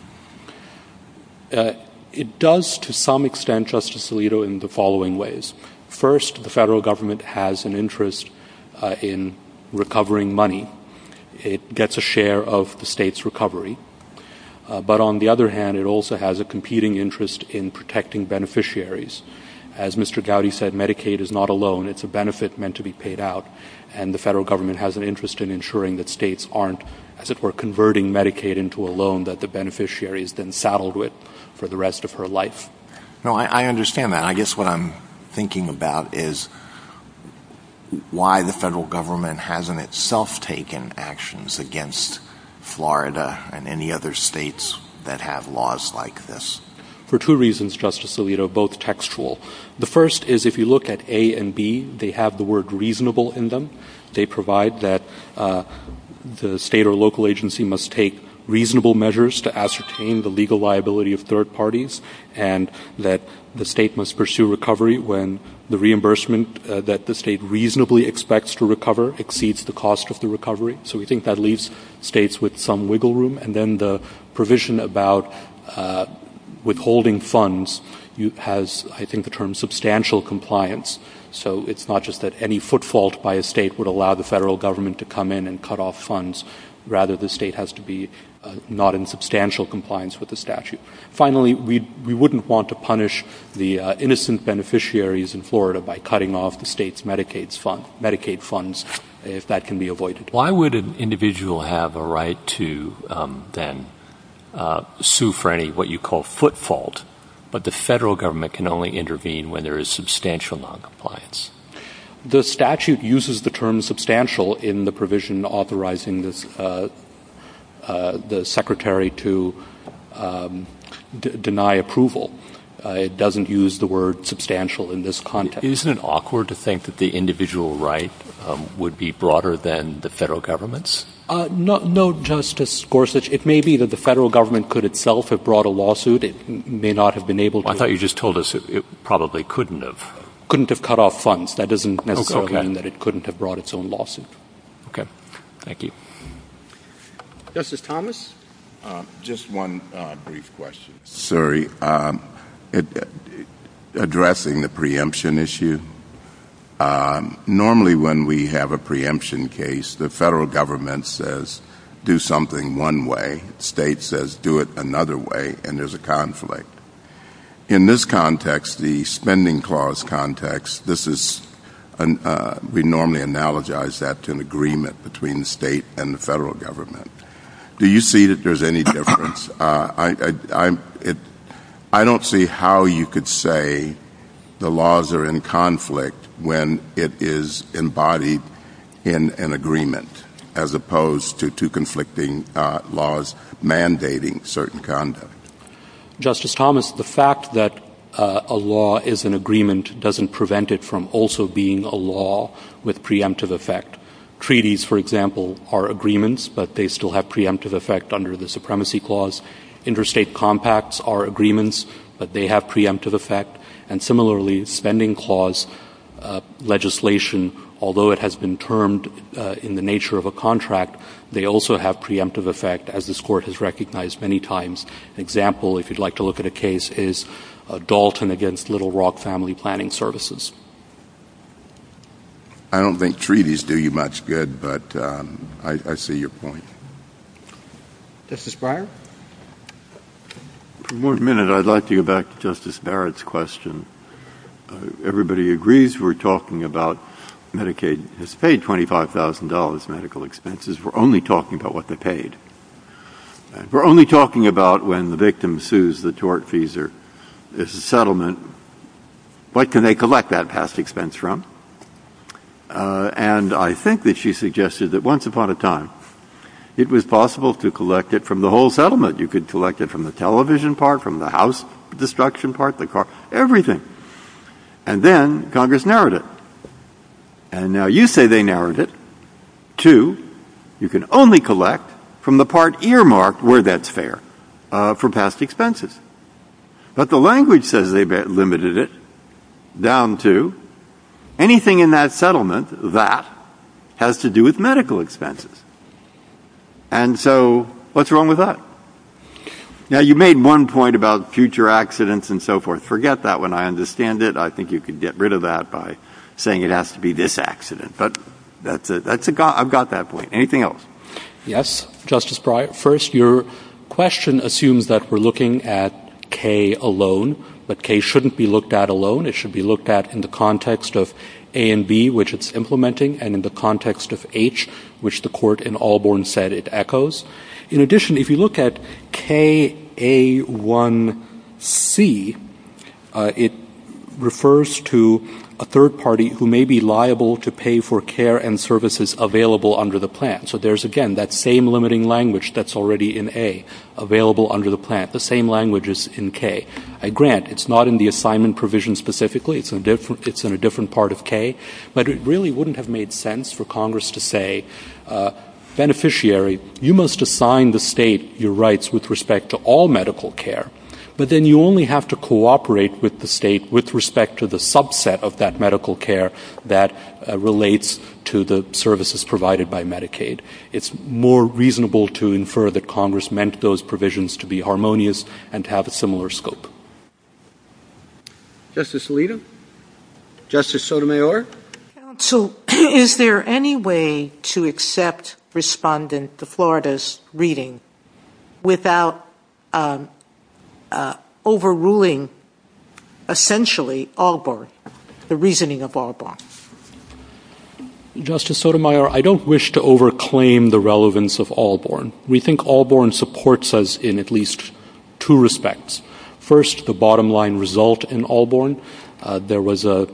Uh, it does to some extent, Justice Alito, in the following ways. First, the federal government has an interest uh, in recovering money. It gets a share of the state's recovery. Uh, but on the other hand, it also has a competing interest in protecting beneficiaries. As Mister Gowdy said, Medicaid is not a loan. It's a benefit meant to be paid out. And the federal government has an interest in ensuring that states aren't, as it were, converting Medicaid into a loan that the beneficiary is then saddled with for the rest of her life. No, I, I understand that. I guess what I'm thinking about is why the federal government hasn't itself taken actions against Florida and any other states that have laws like this. For two reasons, Justice Alito, both textual. The first is if you look at A and B, they have the word reasonable in them. They provide that uh, the state or local agency must take reasonable measures to ascertain the legal liability of third parties, and that the state must pursue recovery when the reimbursement uh, that the state reasonably expects to recover exceeds the cost of the recovery. So we think that leaves states with some wiggle room. And then the provision about uh, withholding funds you, has, I think, the term substantial compliance. So it's not just that any foot fault by a state would allow the federal government to come in and cut off funds. Rather, the state has to be uh, not in substantial compliance with the statute. Finally, we we wouldn't want to punish the uh, innocent beneficiaries in Florida by cutting off the state's Medicaid's fund, Medicaid funds, if that can be avoided. Why would an individual have a right to um, then uh, sue for any what you call foot fault, but the federal government can only intervene when there is substantial noncompliance? The statute uses the term substantial in the provision authorizing this, uh, uh, the secretary to um, d- deny approval. Uh, it doesn't use the word substantial in this context. Isn't it awkward to think that the individual right um, would be broader than the federal government's? Uh, no, no, Justice Gorsuch. It may be that the federal government could itself have brought a lawsuit. It m- may not have been able to. Well, I thought you just told us it, it probably couldn't have. Couldn't have cut off funds. That doesn't necessarily okay. mean that it couldn't have brought its own lawsuit. Okay. Thank you. Justice Thomas? Uh, just one uh, brief question. Sorry. Um, it, uh, addressing the preemption issue, um, normally when we have a preemption case, the federal government says do something one way, the state says do it another way, and there's a conflict. In this context, the spending clause context, this is an, uh, we normally analogize that to an agreement between the state and the federal government. Do you see that there's any difference? Uh, I, I, I, it, I don't see how you could say the laws are in conflict when it is embodied in an agreement as opposed to two conflicting uh, laws mandating certain conduct. Justice Thomas, the fact that uh, a law is an agreement doesn't prevent it from also being a law with preemptive effect. Treaties, for example, are agreements, but they still have preemptive effect under the Supremacy Clause. Interstate compacts are agreements, but they have preemptive effect. And similarly, spending clause uh, legislation, although it has been termed uh, in the nature of a contract, they also have preemptive effect, as this Court has recognized many times. An example, if you'd like to look at a case, is uh, Dalton against Little Rock Family Planning Services. I don't think treaties do you much good, but um, I, I see your point. Justice Breyer? For one minute, I'd like to go back to Justice Barrett's question. Uh, everybody agrees we're talking about Medicaid has paid twenty-five thousand dollars medical expenses. We're only talking about what they paid. And we're only talking about when the victim sues the tortfeasor. There's a settlement. What can they collect that past expense from? Uh, and I think that she suggested that once upon a time, it was possible to collect it from the whole settlement. You could collect it from the television part, from the house destruction part, the car, everything. And then Congress narrowed it. And now you say they narrowed it to you can only collect from the part earmarked where that's fair uh, for past expenses. But the language says they limited it down to anything in that settlement that has to do with medical expenses. And so what's wrong with that? Now, you made one point about future accidents and so forth. Forget that one. I understand it. I think you could get rid of that by saying it has to be this accident. But that's a, that's a, I've got that point. Anything else? Yes, Justice Breyer. First, your question assumes that we're looking at K alone, but K shouldn't be looked at alone. It should be looked at in the context of A and B, which it's implementing, and in the context of H, which the court in Allborn said it echoes. In addition, if you look at K A one C, uh, it refers to a third party who may be liable to pay for care and services available under the plan. So there's, again, that same limiting language that's already in A, available under the plan. The same language is in K. I grant it's not in the assignment provision specifically. It's in a different, it's in a different part of K. But it really wouldn't have made sense for Congress to say, uh, beneficiary, you must assign the state your rights with respect to all medical care. But then you only have to cooperate with the state with respect to the subset of that medical care that uh, relates to the services provided by Medicaid. It's more reasonable to infer that Congress meant those provisions to be harmonious and to have a similar scope. Justice Alito? Justice Sotomayor? So is there any way to accept Respondent de Florida's reading without um, Uh, overruling essentially Allborn, the reasoning of Allborn? Justice Sotomayor, I don't wish to overclaim the relevance of Allborn. We think Allborn supports us in at least two respects. First, the bottom line result in Allborn. Uh, there was a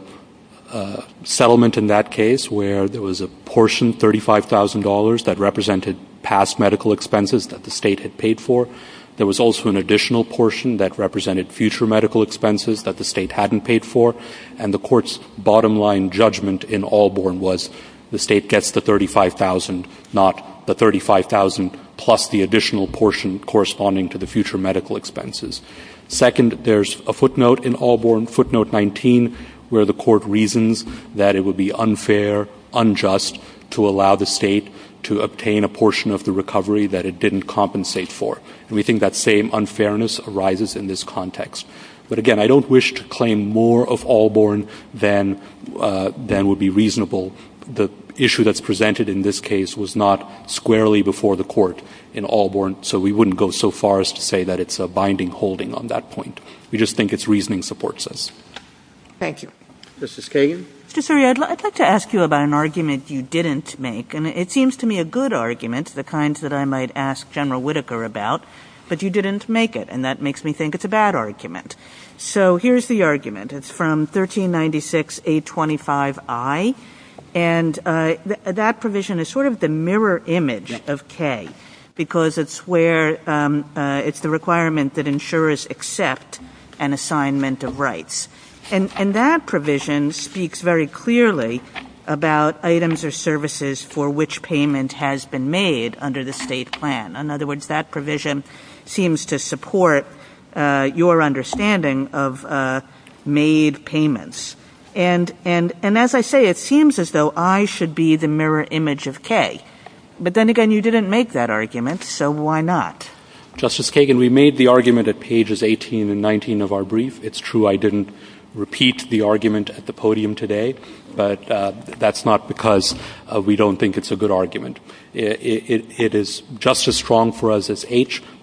uh, settlement in that case where there was a portion, thirty-five thousand dollars, that represented past medical expenses that the state had paid for. There was also an additional portion that represented future medical expenses that the state hadn't paid for, and the court's bottom line judgment in Allborn was the state gets the thirty-five thousand dollars, not the thirty-five thousand dollars plus the additional portion corresponding to the future medical expenses. Second, there's a footnote in Allborn, footnote nineteen, where the court reasons that it would be unfair, unjust to allow the state to obtain a portion of the recovery that it didn't compensate for. And we think that same unfairness arises in this context. But again, I don't wish to claim more of Allborn than, uh, than would be reasonable. The issue that's presented in this case was not squarely before the court in Allborn, so we wouldn't go so far as to say that it's a binding holding on that point. We just think its reasoning supports us. Thank you. Justice Kagan? Mister Suri, I'd, li- I'd like to ask you about an argument you didn't make, and it seems to me a good argument, the kind that I might ask General Whitaker about, but you didn't make it, and that makes me think it's a bad argument. So here's the argument. It's from thirteen ninety-six A twenty-five I, and uh, th- that provision is sort of the mirror image yep. of K, because it's where um, uh, it's the requirement that insurers accept an assignment of rights. And, and that provision speaks very clearly about items or services for which payment has been made under the state plan. In other words, that provision seems to support uh, your understanding of uh, made payments. And, and, and as I say, it seems as though I should be the mirror image of K. But then again, you didn't make that argument, so why not? Justice Kagan, we made the argument at pages eighteen and nineteen of our brief. It's true I didn't repeat the argument at the podium today, but uh, that's not because uh, we don't think it's a good argument. It, it, it is just as strong for us as H,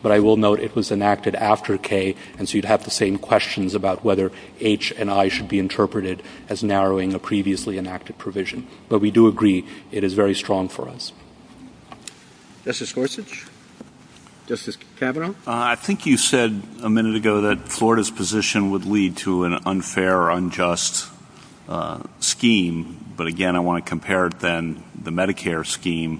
but I will note it was enacted after K, and so you'd have the same questions about whether H and I should be interpreted as narrowing a previously enacted provision. But we do agree it is very strong for us. Justice Gorsuch? Justice Kavanaugh? Uh, I think you said a minute ago that Florida's position would lead to an unfair or unjust uh, scheme. But again, I want to compare it then. The Medicare scheme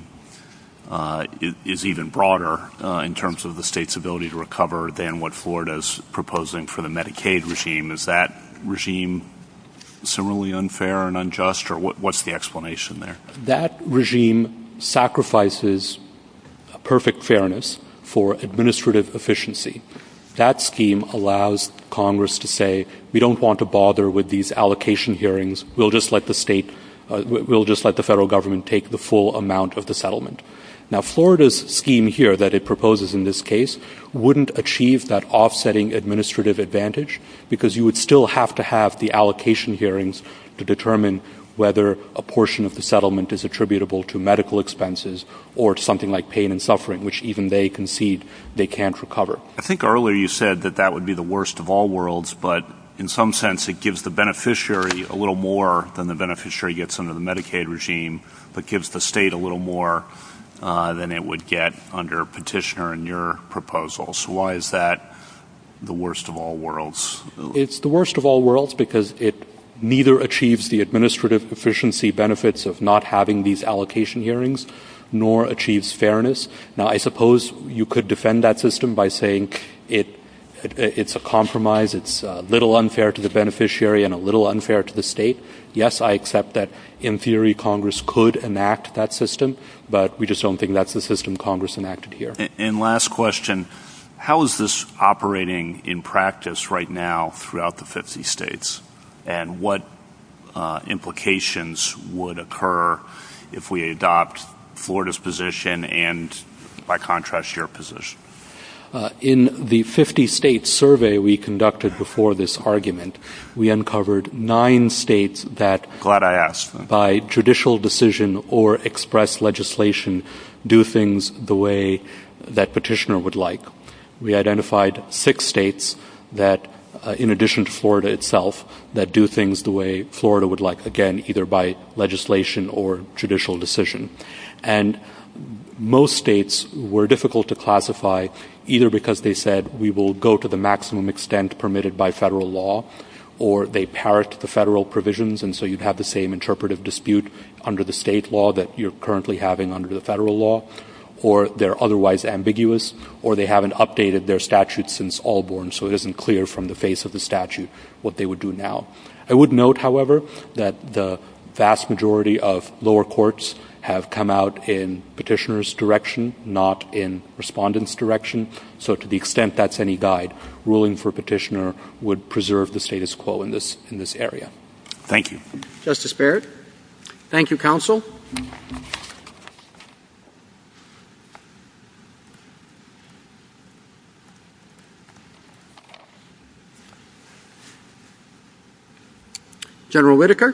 uh, is, is even broader uh, in terms of the state's ability to recover than what Florida is proposing for the Medicaid regime. Is that regime similarly unfair and unjust, or what, what's the explanation there? That regime sacrifices perfect fairness for administrative efficiency. That scheme allows Congress to say, we don't want to bother with these allocation hearings. We'll just let the state, uh, we'll just let the federal government take the full amount of the settlement. Now, Florida's scheme here that it proposes in this case wouldn't achieve that offsetting administrative advantage because you would still have to have the allocation hearings to determine whether a portion of the settlement is attributable to medical expenses or to something like pain and suffering, which even they concede they can't recover. I think earlier you said that that would be the worst of all worlds, but in some sense it gives the beneficiary a little more than the beneficiary gets under the Medicaid regime, but gives the state a little more uh, than it would get under petitioner in your proposal. So why is that the worst of all worlds? It's the worst of all worlds because it neither achieves the administrative efficiency benefits of not having these allocation hearings, nor achieves fairness. Now, I suppose you could defend that system by saying it, it it's a compromise, it's a little unfair to the beneficiary and a little unfair to the state. Yes, I accept that in theory Congress could enact that system, but we just don't think that's the system Congress enacted here. And, and last question, how is this operating in practice right now throughout the fifty states? And what uh, implications would occur if we adopt Florida's position and, by contrast, your position? Uh, in the fifty-state survey we conducted before this argument, we uncovered nine states that, Glad I asked. by judicial decision or express legislation, do things the way that petitioner would like. We identified six states that Uh, in addition to Florida itself, that do things the way Florida would like, again, either by legislation or judicial decision. And most states were difficult to classify either because they said we will go to the maximum extent permitted by federal law, or they parrot the federal provisions, and so you'd have the same interpretive dispute under the state law that you're currently having under the federal law, or they're otherwise ambiguous, or they haven't updated their statutes since Allborn, so it isn't clear from the face of the statute what they would do now. I would note, however, that the vast majority of lower courts have come out in petitioner's direction, not in respondent's direction. So to the extent that's any guide, ruling for petitioner would preserve the status quo in this, in this area. Thank you. Justice Barrett? Thank you, counsel. General Whitaker.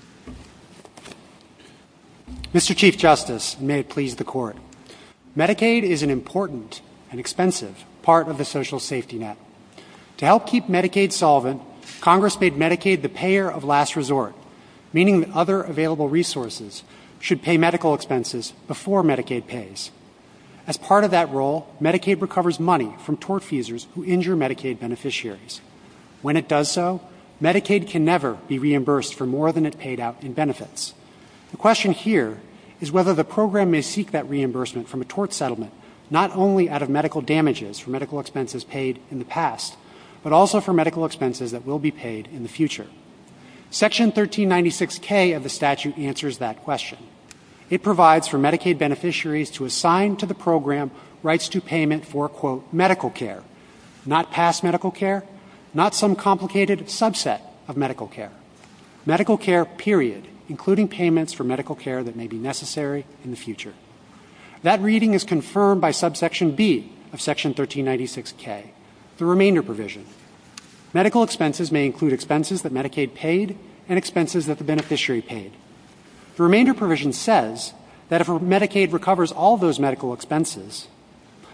Mister Chief Justice, and may it please the Court, Medicaid is an important and expensive part of the social safety net. To help keep Medicaid solvent, Congress made Medicaid the payer of last resort, meaning that other available resources should pay medical expenses before Medicaid pays. As part of that role, Medicaid recovers money from tortfeasors who injure Medicaid beneficiaries. When it does so, Medicaid can never be reimbursed for more than it paid out in benefits. The question here is whether the program may seek that reimbursement from a tort settlement, not only out of medical damages for medical expenses paid in the past, but also for medical expenses that will be paid in the future. Section thirteen ninety-six K of the statute answers that question. It provides for Medicaid beneficiaries to assign to the program rights to payment for, quote, medical care, not past medical care, not some complicated subset of medical care. Medical care, period, including payments for medical care that may be necessary in the future. That reading is confirmed by subsection B of Section thirteen ninety-six K, the remainder provision. Medical expenses may include expenses that Medicaid paid and expenses that the beneficiary paid. The remainder provision says that if Medicaid recovers all those medical expenses,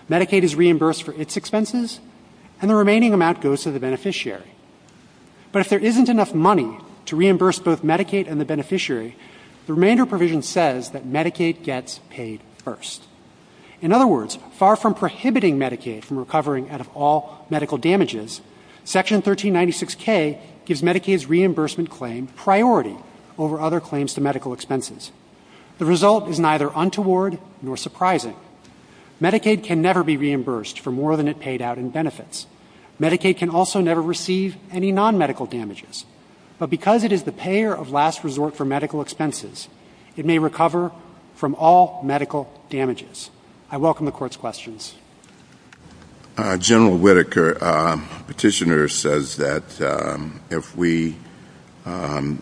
Medicaid is reimbursed for its expenses, and the remaining amount goes to the beneficiary. But if there isn't enough money to reimburse both Medicaid and the beneficiary, the remainder provision says that Medicaid gets paid first. In other words, far from prohibiting Medicaid from recovering out of all medical damages, Section thirteen ninety-six K gives Medicaid's reimbursement claim priority over other claims to medical expenses. The result is neither untoward nor surprising. Medicaid can never be reimbursed for more than it paid out in benefits. Medicaid can also never receive any non-medical damages. But because it is the payer of last resort for medical expenses, it may recover from all medical damages. I welcome the Court's questions. Uh, General Whitaker, uh, petitioner says that um, if we um,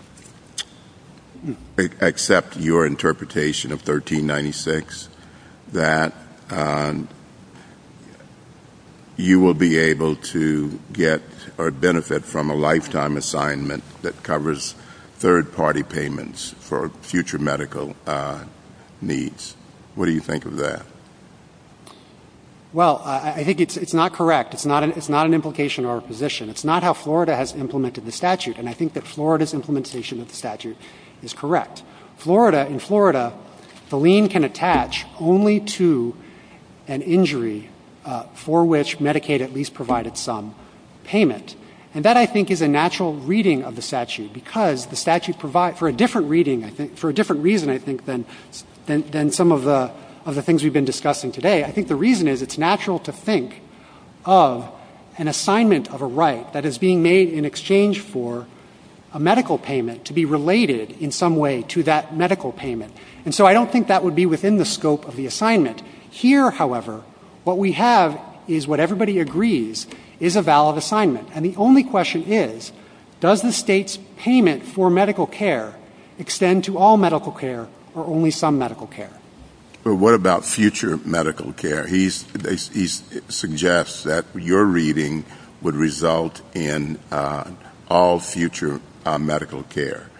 accept your interpretation of thirteen ninety-six, that uh, you will be able to get or benefit from a lifetime assignment that covers third-party payments for future medical uh, needs. What do you think of that? Well, uh, I think it's it's not correct. It's not an, it's not an implication of our position. It's not how Florida has implemented the statute, and I think that Florida's implementation of the statute is correct. Florida, in Florida, the lien can attach only to an injury uh, for which Medicaid at least provided some payment. And that, I think, is a natural reading of the statute because the statute provide for a different reading, I think, for a different reason, I think, than than, than some of the of the things we've been discussing today. I think the reason is it's natural to think of an assignment of a right that is being made in exchange for a medical payment to be related in some way to that medical payment. And so I don't think that would be within the scope of the assignment. Here, however, what we have is what everybody agrees is a valid assignment. And the only question is, does the state's payment for medical care extend to all medical care or only some medical care? But what about future medical care? He's, he suggests that your reading would result in uh, all future uh, medical care.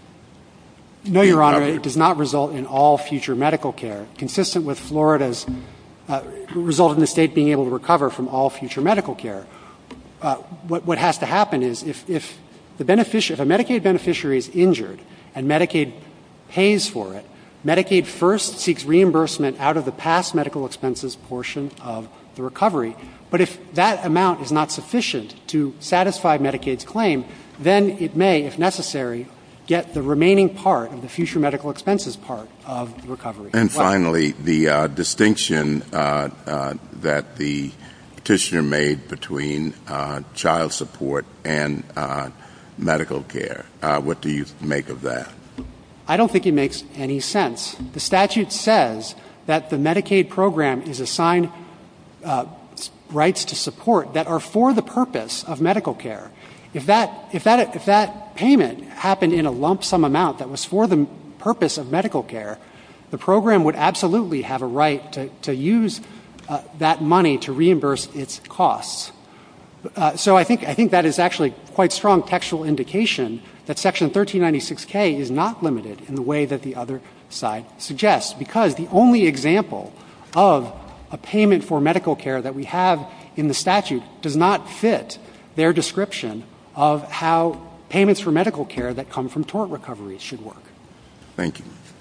No, Your Honor, it does not result in all future medical care. Consistent with Florida's uh, result in the state being able to recover from all future medical care. Uh, what, what has to happen is if, if the benefic- if a Medicaid beneficiary is injured and Medicaid pays for it, Medicaid first seeks reimbursement out of the past medical expenses portion of the recovery. But if that amount is not sufficient to satisfy Medicaid's claim, then it may, if necessary, get the remaining part of the future medical expenses part of the recovery. And well, finally, the uh, distinction uh, uh, that the petitioner made between uh, child support and uh, medical care. Uh, what do you make of that? I don't think it makes any sense. The statute says that the Medicaid program is assigned uh, rights to support that are for the purpose of medical care. If that, if that, if that payment happened in a lump sum amount that was for the purpose of medical care, the program would absolutely have a right to, to use uh, that money to reimburse its costs. Uh, so I think, I think that is actually quite strong textual indication that Section thirteen ninety-six K is not limited in the way that the other side suggests, because the only example of a payment for medical care that we have in the statute does not fit their description of how payments for medical care that come from tort recoveries should work. Thank you.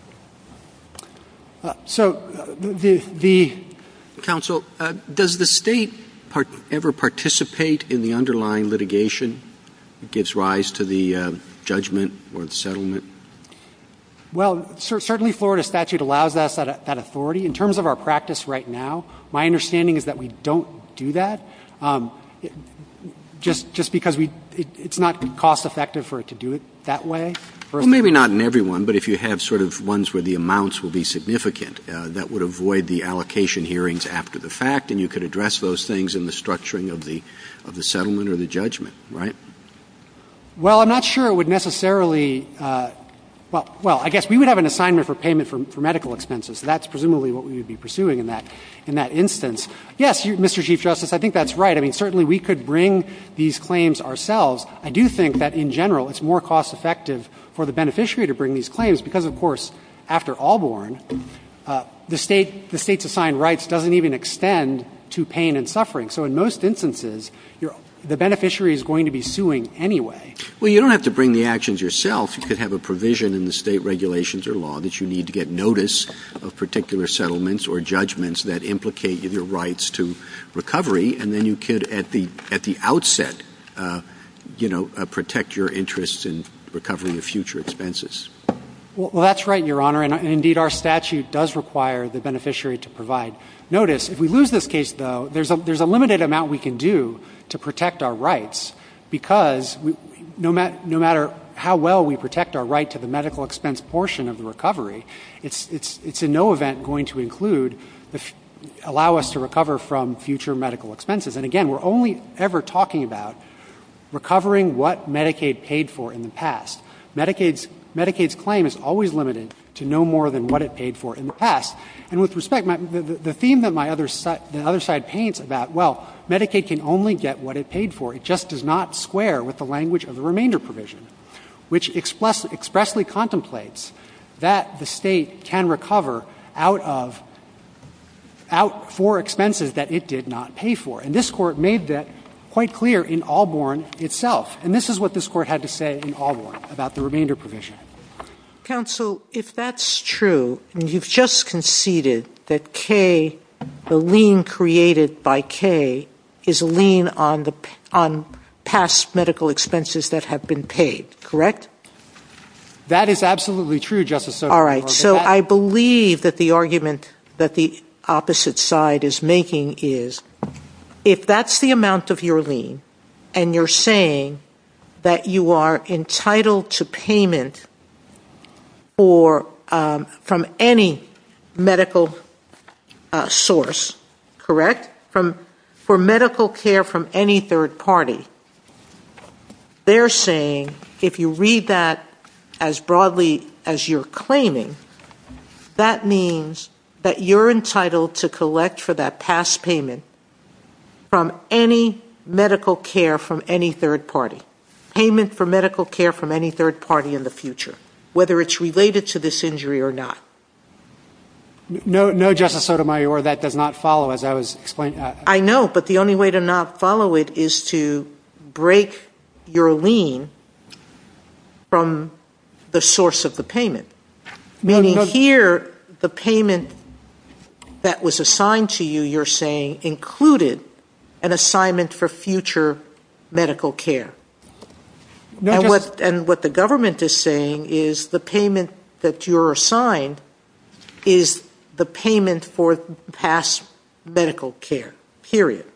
Uh, so uh, the, the Counsel, uh, does the state part- ever participate in the underlying litigation that gives rise to the uh, judgment or the settlement? Well, cer- certainly Florida statute allows us that, that authority. In terms of our practice right now, my understanding is that we don't do that. Um, it, just just because we it, it's not cost effective for it to do it that way. Well, maybe not in everyone, but if you have sort of ones where the amounts will be significant, uh, that would avoid the allocation hearings after the fact, and you could address those things in the structuring of the of the settlement or the judgment, right? Well, I'm not sure it would necessarily uh, – well, well, I guess we would have an assignment for payment for, for medical expenses. So that's presumably what we would be pursuing in that in that instance. Yes, you, Mister Chief Justice, I think that's right. I mean, certainly we could bring these claims ourselves. I do think that in general it's more cost effective for the beneficiary to bring these claims because, of course, after Allborn, uh, the state, the state's assigned rights doesn't even extend to pain and suffering. So in most instances, you're, the beneficiary is going to be suing anyway. Well, you don't have to bring the actions yourself. You could have a provision in the state regulations or law that you need to get notice of particular settlements or judgments that implicate your rights to recovery, and then you could, at the at the outset, uh, you know, uh, protect your interests in recovery of future expenses. Well, well, that's right, Your Honor, and, and indeed our statute does require the beneficiary to provide notice. If we lose this case, though, there's a, there's a limited amount we can do to protect our rights because we, no, ma- no matter how well we protect our right to the medical expense portion of the recovery, it's, it's, it's in no event going to include the f- allow us to recover from future medical expenses. And again, we're only ever talking about recovering what Medicaid paid for in the past. Medicaid's Medicaid's claim is always limited to no more than what it paid for in the past. And with respect, my, the, the theme that my other si- the other side paints about, well, Medicaid can only get what it paid for. It just does not square with the language of the remainder provision, which express, expressly contemplates that the state can recover out of out for expenses that it did not pay for. And this Court made that quite clear in Allborn itself. And this is what this Court had to say in Allborn about the remainder provision. Counsel, if that's true, and you've just conceded that K, the lien created by K, is a lien on the on past medical expenses that have been paid, correct? That is absolutely true, Justice Sotomayor. All right. So that- I believe that the argument that the opposite side is making is, if that's the amount of your lien, and you're saying that you are entitled to payment for um, from any medical uh, source, correct? From for medical care from any third party, they're saying if you read that as broadly as you're claiming, that means that you're entitled to collect for that past payment from any medical care from any third party, payment for medical care from any third party in the future, whether it's related to this injury or not. No, no, Justice Sotomayor, that does not follow, as I was explaining. Uh, I know, but the only way to not follow it is to break your lien from the source of the payment. Meaning no, no. here, the payment that was assigned to you, you're saying, included an assignment for future medical care. No, and, Justice- what, and what the government is saying is the payment that you're assigned is the payment for past medical care, period.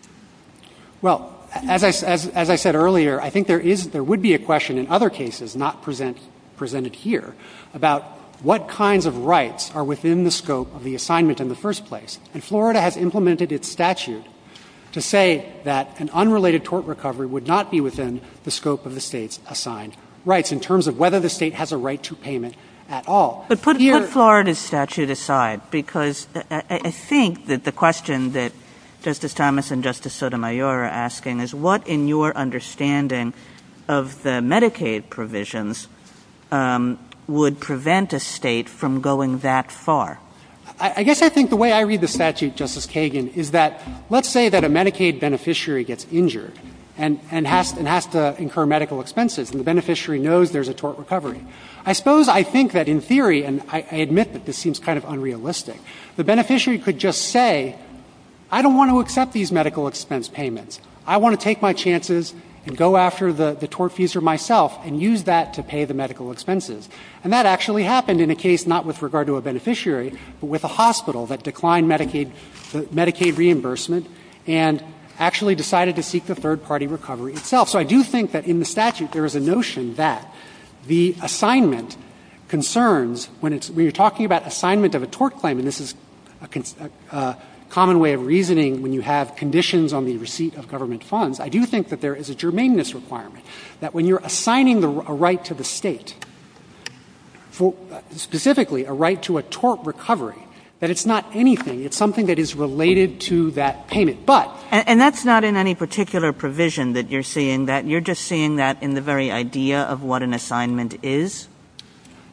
Well, as I, as, as I said earlier, I think there is there would be a question in other cases not present, presented here about what kinds of rights are within the scope of the assignment in the first place. And Florida has implemented its statute to say that an unrelated tort recovery would not be within the scope of the state's assigned rights in terms of whether the state has a right to payment at all. But put, Here, put Florida's statute aside, because I, I think that the question that Justice Thomas and Justice Sotomayor are asking is what, in your understanding of the Medicaid provisions, um, would prevent a state from going that far? I, I guess I think the way I read the statute, Justice Kagan, is that let's say that a Medicaid beneficiary gets injured and, and, has, and has to incur medical expenses, and the beneficiary knows there's a tort recovery. I suppose I think that in theory, and I, I admit that this seems kind of unrealistic, the beneficiary could just say, I don't want to accept these medical expense payments. I want to take my chances and go after the, the tortfeasor myself and use that to pay the medical expenses. And that actually happened in a case not with regard to a beneficiary, but with a hospital that declined Medicaid, the Medicaid reimbursement and actually decided to seek the third-party recovery itself. So I do think that in the statute there is a notion that the assignment concerns, when, it's, when you're talking about assignment of a tort claim, and this is a, a, a common way of reasoning when you have conditions on the receipt of government funds, I do think that there is a germaneness requirement, that when you're assigning the, a right to the state, for, uh, specifically a right to a tort recovery, that it's not anything. It's something that is related to that payment. But and, and that's not in any particular provision that you're seeing that. You're just seeing that in the very idea of what an assignment is?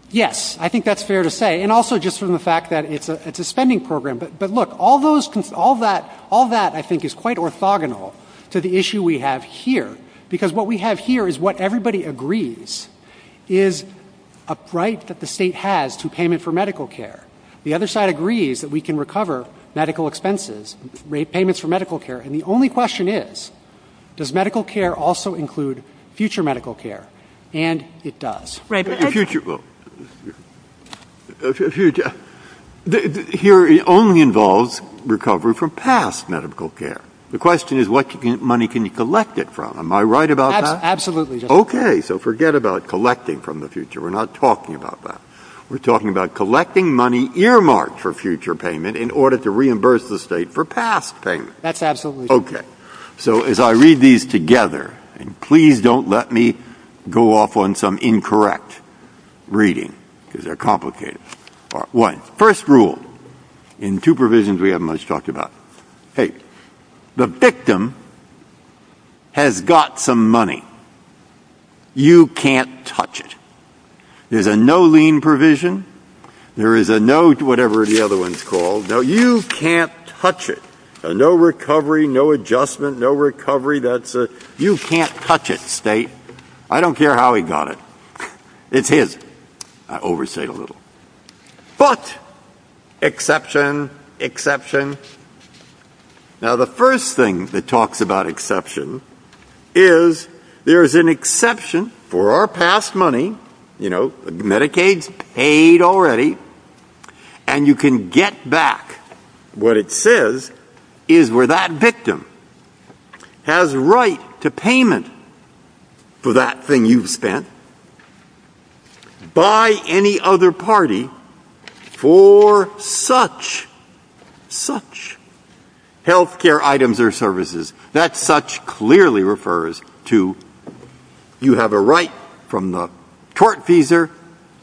Yes, I think that's fair to say, and also just from the fact that it's a it's a spending program. But but look, all those all that all that I think is quite orthogonal to the issue we have here, because what we have here is what everybody agrees is a right that the state has to payment for medical care. The other side agrees that we can recover medical expenses, payments for medical care, and the only question is, does medical care also include future medical care? And it does. Right. But the future, well, future, the, the, here it only involves recovery from past medical care. The question is, what can, money can you collect it from? Am I right about Abs- that? Absolutely. Justice. Okay, so forget about collecting from the future. We're not talking about that. We're talking about collecting money earmarked for future payment in order to reimburse the state for past payment. That's absolutely true. Okay. So as I read these together, and please don't let me go off on some incorrect reading, because they're complicated. All right. One, first rule, in two provisions we haven't much talked about. Hey, the victim has got some money. You can't touch it. There's a no lien provision. There is a no whatever the other one's called. No, you can't touch it. A no recovery, no adjustment, no recovery. That's a, you can't touch it, state. I don't care how he got it. It's his. I overstate a little. But, exception, exception. Now, the first thing that talks about exception is there's an exception for our past money. You know, Medicaid's paid already, and you can get back. What it says is where that victim has right to payment for that thing you've spent by any other party for such, such health care items or services. That such clearly refers to you have a right from the tortfeasor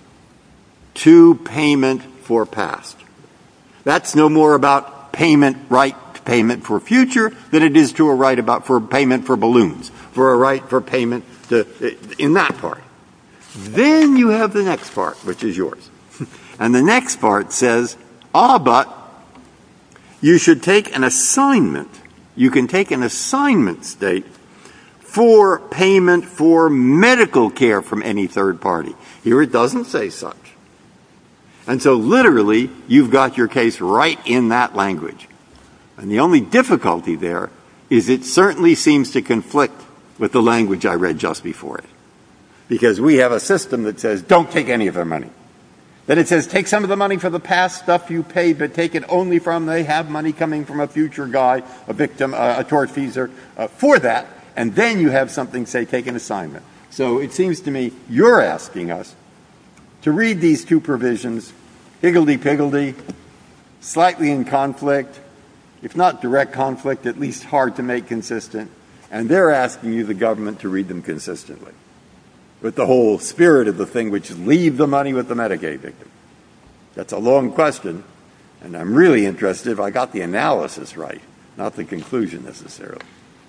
to payment for past. That's no more about payment, right to payment for future than it is to a right about for payment for balloons, for a right for payment to, in that part. Then you have the next part, which is yours. And the next part says, ah, but you should take an assignment. You can take an assignment, state, for payment for medical care from any third party. Here it doesn't say such. And so literally, you've got your case right in that language. And the only difficulty there is it certainly seems to conflict with the language I read just before it. Because we have a system that says, don't take any of their money. Then it says, take some of the money for the past stuff you paid, but take it only from, they have money coming from a future guy, a victim, uh, a tortfeasor, uh, for that. And then you have something, say, take an assignment. So it seems to me you're asking us to read these two provisions, higgledy-piggledy, slightly in conflict, if not direct conflict, at least hard to make consistent. And they're asking you, the government, to read them consistently with the whole spirit of the thing, which is leave the money with the Medicaid victim. That's a long question, and I'm really interested if I got the analysis right, not the conclusion necessarily.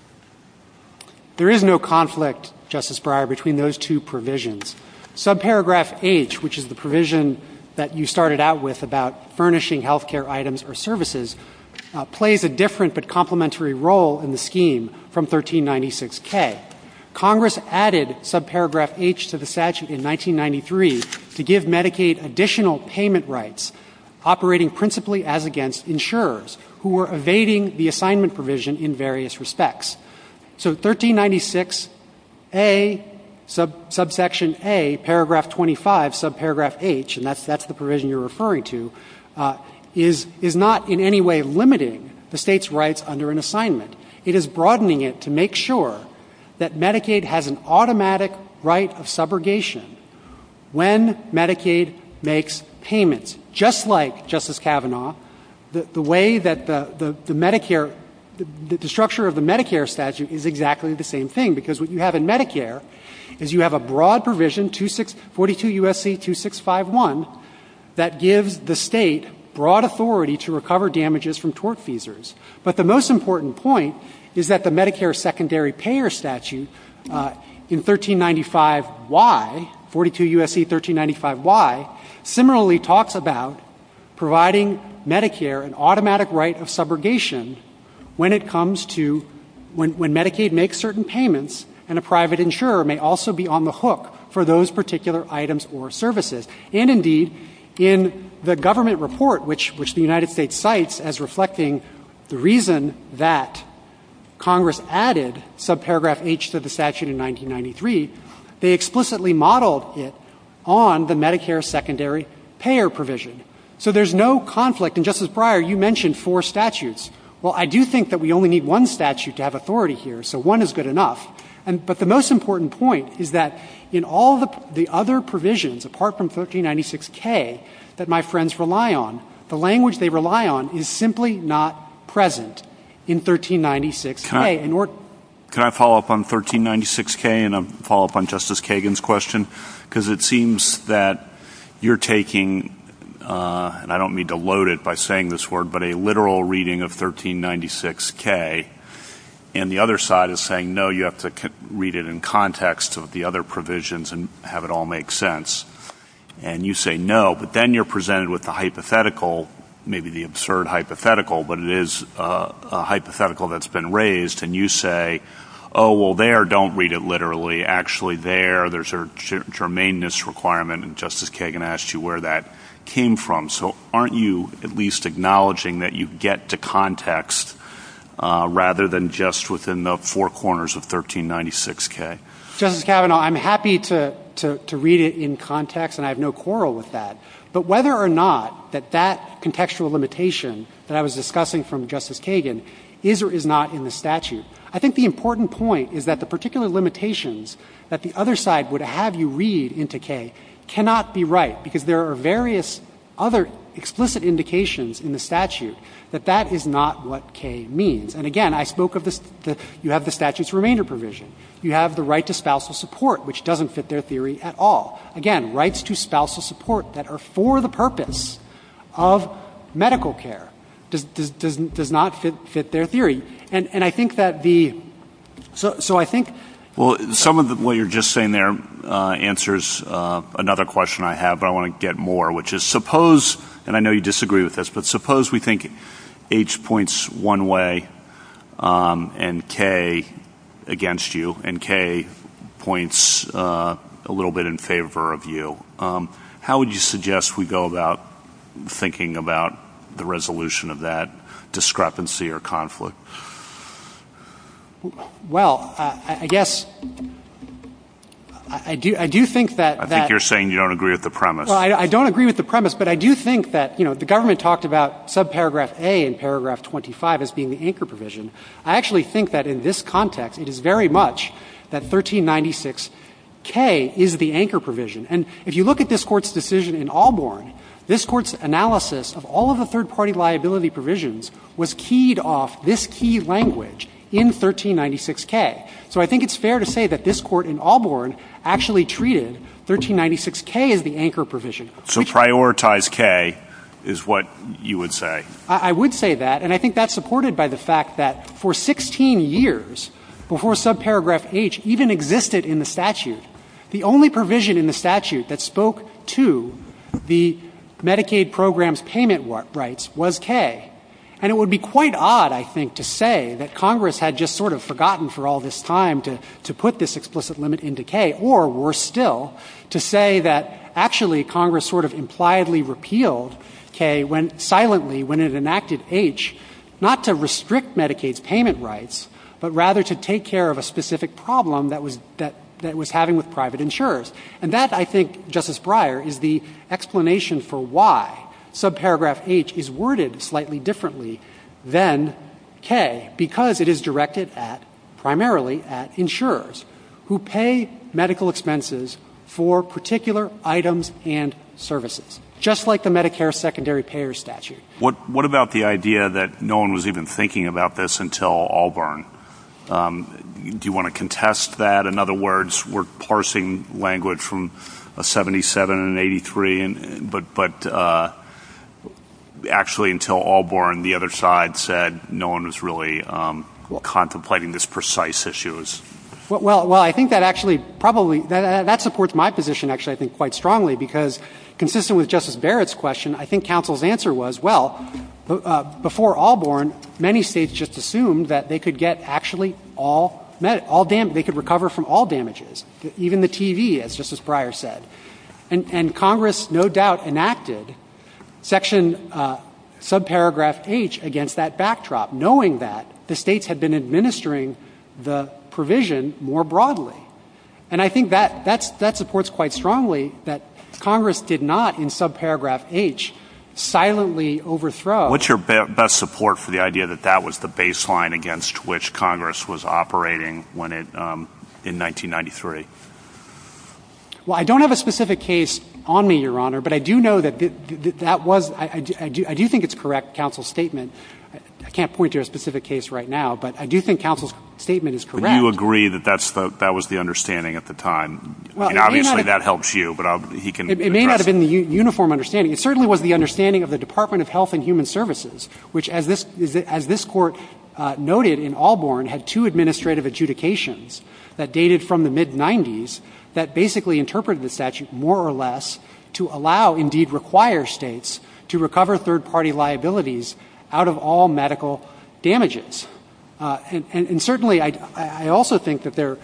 There is no conflict, Justice Breyer, between those two provisions. Subparagraph H, which is the provision that you started out with about furnishing healthcare items or services, uh, plays a different but complementary role in the scheme from thirteen ninety-six K. Congress added subparagraph H to the statute in nineteen ninety-three to give Medicaid additional payment rights, operating principally as against insurers who were evading the assignment provision in various respects. So thirteen ninety-six A, sub, subsection A, paragraph twenty-five, subparagraph H, and that's, that's the provision you're referring to, uh, is, is not in any way limiting the state's rights under an assignment. It is broadening it to make sure that Medicaid has an automatic right of subrogation when Medicaid makes payments, just like, Justice Kavanaugh, the, the way that the, the, the Medicare The, the structure of the Medicare statute is exactly the same thing, because what you have in Medicare is you have a broad provision, forty-two U S C twenty-six fifty-one, that gives the state broad authority to recover damages from tortfeasors. But the most important point is that the Medicare secondary payer statute uh, in thirteen ninety-five Y forty-two U S C thirteen ninety-five Y, similarly talks about providing Medicare an automatic right of subrogation when it comes to when, when Medicaid makes certain payments, and a private insurer may also be on the hook for those particular items or services. And indeed, in the government report, which, which the United States cites as reflecting the reason that Congress added subparagraph H to the statute in nineteen ninety-three, they explicitly modeled it on the Medicare secondary payer provision. So there's no conflict. And Justice Breyer, you mentioned four statutes. Well, I do think that we only need one statute to have authority here, so one is good enough. And, but the most important point is that in all the, the other provisions, apart from thirteen ninety-six K, that my friends rely on, the language they rely on is simply not present in thirteen ninety-six K. Can I, in or- can I follow up on thirteen ninety-six K and a follow up on Justice Kagan's question? Because it seems that you're taking, uh, and I don't mean to load it by saying this word, but a literal reading of thirteen ninety-six K, and the other side is saying, no, you have to co- read it in context of the other provisions and have it all make sense. And you say no, but then you're presented with the hypothetical, maybe the absurd hypothetical, but it is uh, a hypothetical that's been raised, and you say, oh, well, there, don't read it literally. Actually, there, there's a ger- germaneness requirement, and Justice Kagan asked you where that came from. So aren't you at least acknowledging that you get to context uh, rather than just within the four corners of thirteen ninety-six K? Justice Kavanaugh, I'm happy to, to, to read it in context, and I have no quarrel with that. But whether or not that that contextual limitation that I was discussing from Justice Kagan is or is not in the statute, I think the important point is that the particular limitations that the other side would have you read into K cannot be right, because there are various other explicit indications in the statute that that is not what K means. And again, I spoke of this, the, you have the statute's remainder provision. You have the right to spousal support, which doesn't fit their theory at all. Again, rights to spousal support that are for the purpose of medical care does, does, does, does not fit, fit their theory. And, and I think that the, so, so I think. Well, some of the, what you're just saying there uh, answers uh, another question I have, but I want to get more, which is suppose, and I know you disagree with this, but suppose we think H points one way um, and K against you, and K points uh, a little bit in favor of you. Um, how would you suggest we go about thinking about the resolution of that discrepancy or conflict? Well, uh, I guess I, I do. I do think that. I think that, you're saying you don't agree with the premise. Well, I, I don't agree with the premise, but I do think that you know the government talked about subparagraph A in paragraph twenty-five as being the anchor provision. I actually think that in this context, it is very much that thirteen ninety-six K is the anchor provision. And if you look at this Court's decision in Allborn, this Court's analysis of all of the third-party liability provisions was keyed off this key language in thirteen ninety-six K. So I think it's fair to say that this Court in Allborn actually treated thirteen ninety-six K as the anchor provision. So prioritize K is what you would say. I, I would say that, and I think that's supported by the fact that for sixteen years before subparagraph H even existed in the statute, the only provision in the statute that spoke to the Medicaid program's payment rights was K. And it would be quite odd, I think, to say that Congress had just sort of forgotten for all this time to, to put this explicit limit into K, or worse still, to say that actually Congress sort of impliedly repealed K when silently when it enacted H, not to restrict Medicaid's payment rights, but rather to take care of a specific problem that was that that was having with private insurers. And that, I think, Justice Breyer, is the explanation for why subparagraph H is worded slightly differently than K, because it is directed at, primarily at insurers who pay medical expenses for particular items and services, just like the Medicare secondary payer statute. What, what about the idea that no one was even thinking about this until Allborn? Um, do you want to contest that? In other words, we're parsing language from a seventy-seven and an eighty-three, and, but, but uh, actually until Allborn, the other side said no one was really um, well, contemplating this precise issue. Well, well, well I think that actually probably that, that supports my position, actually, I think, quite strongly, because consistent with Justice Barrett's question, I think counsel's answer was, well, uh, before Allborn, many states just assumed that they could get actually all med- all dam- they could recover from all damages, even the T V, as Justice Breyer said. And, and Congress, no doubt, enacted Section uh, subparagraph H against that backdrop, knowing that the states had been administering the provision more broadly. And I think that that's, that supports quite strongly that Congress did not, in subparagraph H, silently overthrow. What's your be- best support for the idea that that was the baseline against which Congress was operating when it um, in nineteen ninety-three? Well, I don't have a specific case on me, Your Honor, but I do know that th- th- that was I, I, do, I, do, I do think it's correct, counsel's statement. I, I can't point to a specific case right now, but I do think counsel's statement is correct. But you agree that that's the that was the understanding at the time. Well, I mean, obviously have, that helps you, but I'll, he can. It, it may not have been the u- uniform understanding. It certainly was the understanding of the Department of Health and Human Services, which, as this as this court uh, noted in Allborn, had two administrative adjudications that dated from the mid nineties that basically interpreted the statute more or less to allow, indeed require, states to recover third-party liabilities out of all medical damages. Uh, and, and, and certainly, I, I also think that there.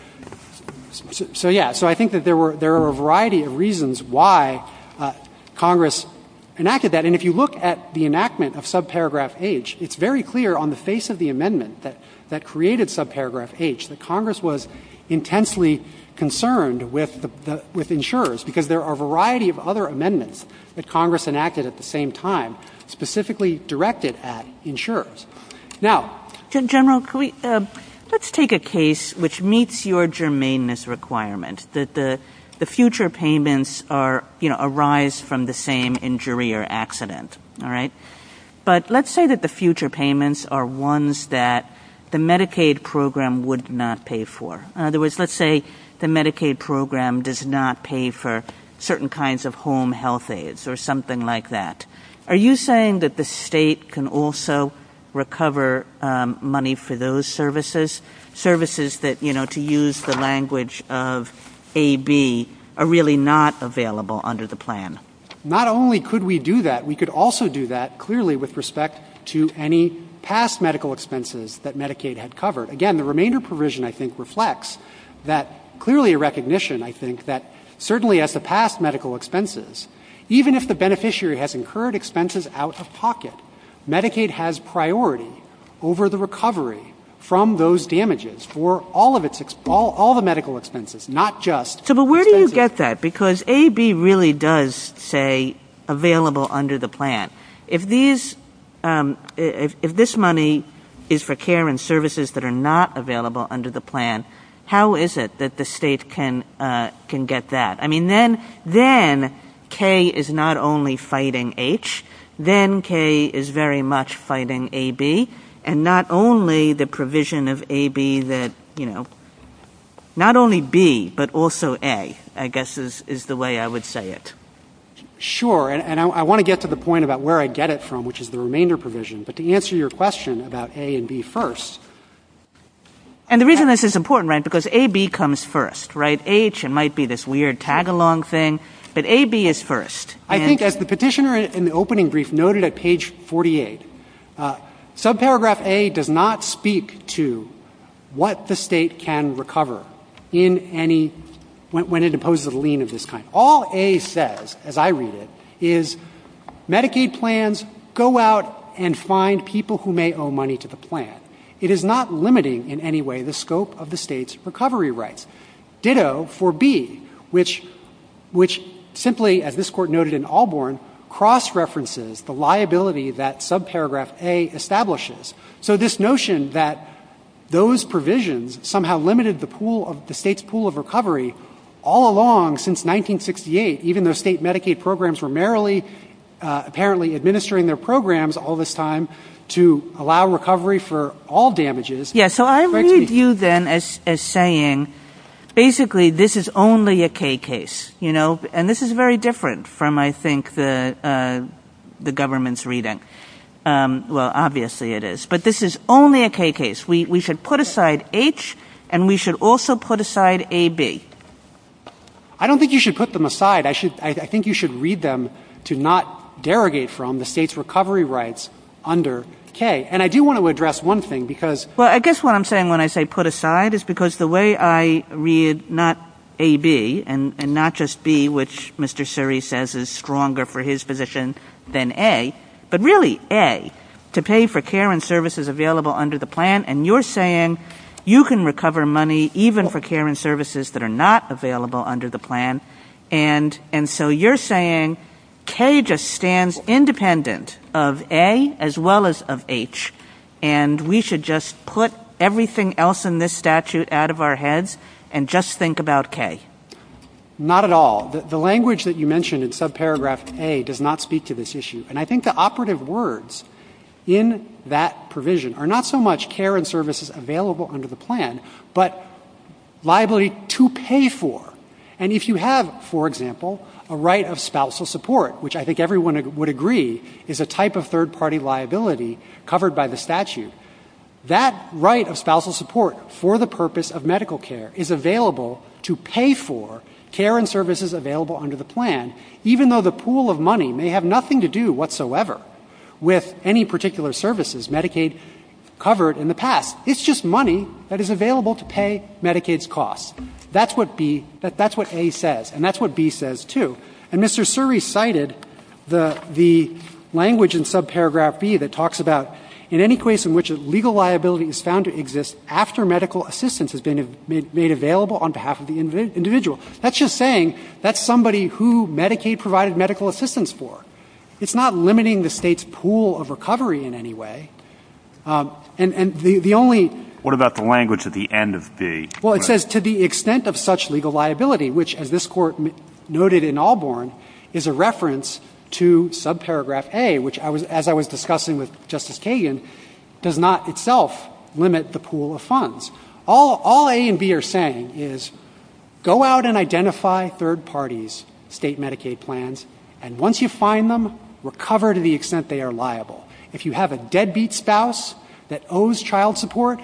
So, so yeah, so I think that there were there are a variety of reasons why uh, Congress enacted that. And if you look at the enactment of subparagraph H, it's very clear on the face of the amendment that that created subparagraph H that Congress was intensely concerned with the, the with insurers, because there are a variety of other amendments that Congress enacted at the same time, specifically directed at insurers. Now, General, can we, uh, let's take a case which meets your germaneness requirement, that the the future payments are, you know, arise from the same injury or accident, all right? But let's say that the future payments are ones that the Medicaid program would not pay for. In other words, let's say the Medicaid program does not pay for certain kinds of home health aides or something like that. Are you saying that the state can also recover um, money for those services, services that, you know, to use the language of A B, are really not available under the plan? Not only could we do that, we could also do that clearly with respect to any past medical expenses that Medicaid had covered. Again, the remainder provision, I think, reflects that clearly a recognition, I think, that certainly as to past medical expenses, even if the beneficiary has incurred expenses out of pocket, Medicaid has priority over the recovery from those damages for all of its ex- all, all the medical expenses, not just. So, but where expenses. do you get that? Because A B really does say available under the plan. If these, um, if, if this money is for care and services that are not available under the plan, how is it that the state can uh, can get that? I mean, then then K is not only fighting H. Then K is very much fighting A B, and not only the provision of A B that, you know, not only B, but also A, I guess is, is the way I would say it. Sure, and, and I, I want to get to the point about where I get it from, which is the remainder provision. But to answer your question about A and B first. And the reason this is important, right, because A B comes first, right? H, it might be this weird tag-along thing. But A B is first. I think as the petitioner in the opening brief noted at page forty-eight, uh, subparagraph A does not speak to what the state can recover in any when, when it imposes a lien of this kind. All A says, as I read it, is Medicaid plans go out and find people who may owe money to the plan. It is not limiting in any way the scope of the state's recovery rights. Ditto for B, which which simply, as this Court noted in Allborn, cross-references the liability that subparagraph A establishes. So this notion that those provisions somehow limited the pool of the state's pool of recovery all along since nineteen sixty-eight, even though state Medicaid programs were merrily uh, apparently administering their programs all this time to allow recovery for all damages. Yeah, so I read you then as as saying basically, this is only a K case, you know, and this is very different from, I think, the uh, the government's reading. Um, well, obviously it is. But this is only a K case. We we should put aside H and we should also put aside A, B. I don't think you should put them aside. I should. I, I think you should read them to not derogate from the state's recovery rights under K. And I do want to address one thing because — Well, I guess what I'm saying when I say put aside is because the way I read not A, B, and, and not just B, which Mister Suri says is stronger for his position than A, but really A, to pay for care and services available under the plan, and you're saying you can recover money even for care and services that are not available under the plan, and and so you're saying K just stands independent of A as well as of H, and we should just put everything else in this statute out of our heads and just think about K. Not at all. The, the language that you mentioned in subparagraph A does not speak to this issue. And I think the operative words in that provision are not so much care and services available under the plan, but liability to pay for. And if you have, for example, a right of spousal support, which I think everyone would agree is a type of third-party liability covered by the statute, that right of spousal support for the purpose of medical care is available to pay for care and services available under the plan, even though the pool of money may have nothing to do whatsoever with any particular services Medicaid covered in the past. It's just money that is available to pay Medicaid's costs. That's what B, that, that's what A says, and that's what B says too. And Mister Suri cited the, the language in subparagraph B that talks about in any case in which a legal liability is found to exist after medical assistance has been made, made available on behalf of the individual. That's just saying that's somebody who Medicaid provided medical assistance for. It's not limiting the state's pool of recovery in any way. Um, and and the, the only — What about the language at the end of B? Well, it right. says to the extent of such legal liability, which, as this Court m- noted in Allborn, is a reference to subparagraph A, which I was, as I was discussing with Justice Kagan, does not itself limit the pool of funds. All, all A and B are saying is go out and identify third parties' state Medicaid plans, and once you find them, recover to the extent they are liable. If you have a deadbeat spouse that owes child support,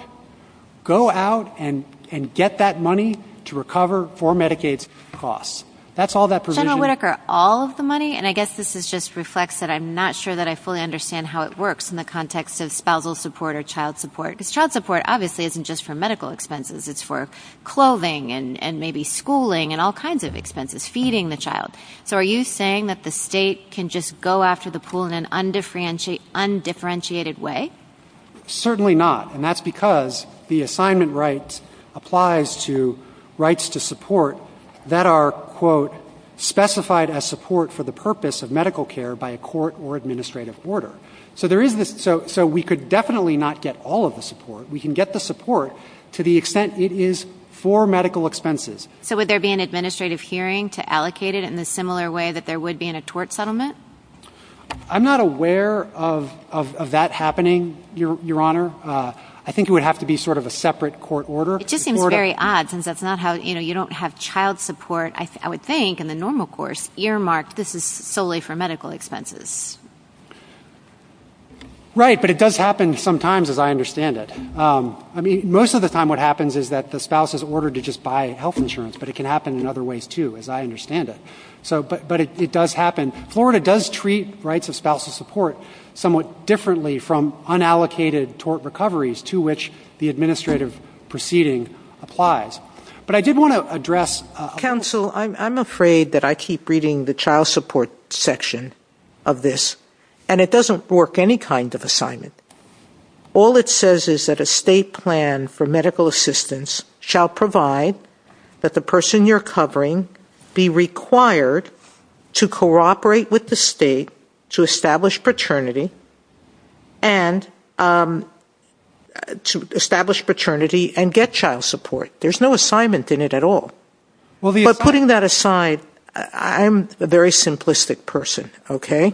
go out and, and get that money to recover for Medicaid's costs. That's all that provision. General Whitaker, all of the money, and I guess this is just reflects that I'm not sure that I fully understand how it works in the context of spousal support or child support. Because child support obviously isn't just for medical expenses. It's for clothing and, and maybe schooling and all kinds of expenses, feeding the child. So are you saying that the state can just go after the pool in an undifferentiated, undifferentiated way? Certainly not. And that's because the assignment right applies to rights to support that are, quote, specified as support for the purpose of medical care by a court or administrative order. So there is this, so, so we could definitely not get all of the support. We can get the support to the extent it is for medical expenses. So would there be an administrative hearing to allocate it in the similar way that there would be in a tort settlement? I'm not aware of, of, of that happening, Your, Your Honor. Uh, I think it would have to be sort of a separate court order. It just seems Florida. very odd since that's not how, you know, you don't have child support, I, th- I would think, in the normal course, earmarked, this is solely for medical expenses. Right, but it does happen sometimes, as I understand it. Um, I mean, most of the time what happens is that the spouse is ordered to just buy health insurance, but it can happen in other ways too, as I understand it. So, but, but it, it does happen. Florida does treat rights of spousal support somewhat differently from unallocated tort recoveries to which the administrative proceeding applies. But I did want to address uh, — Counsel, I'm, I'm afraid that I keep reading the child support section of this, and it doesn't work any kind of assignment. All it says is that a state plan for medical assistance shall provide that the person you're covering be required to cooperate with the state to establish paternity and um, to establish paternity and get child support. There's no assignment in it at all. Well, the but assi- putting that aside, I'm a very simplistic person, okay?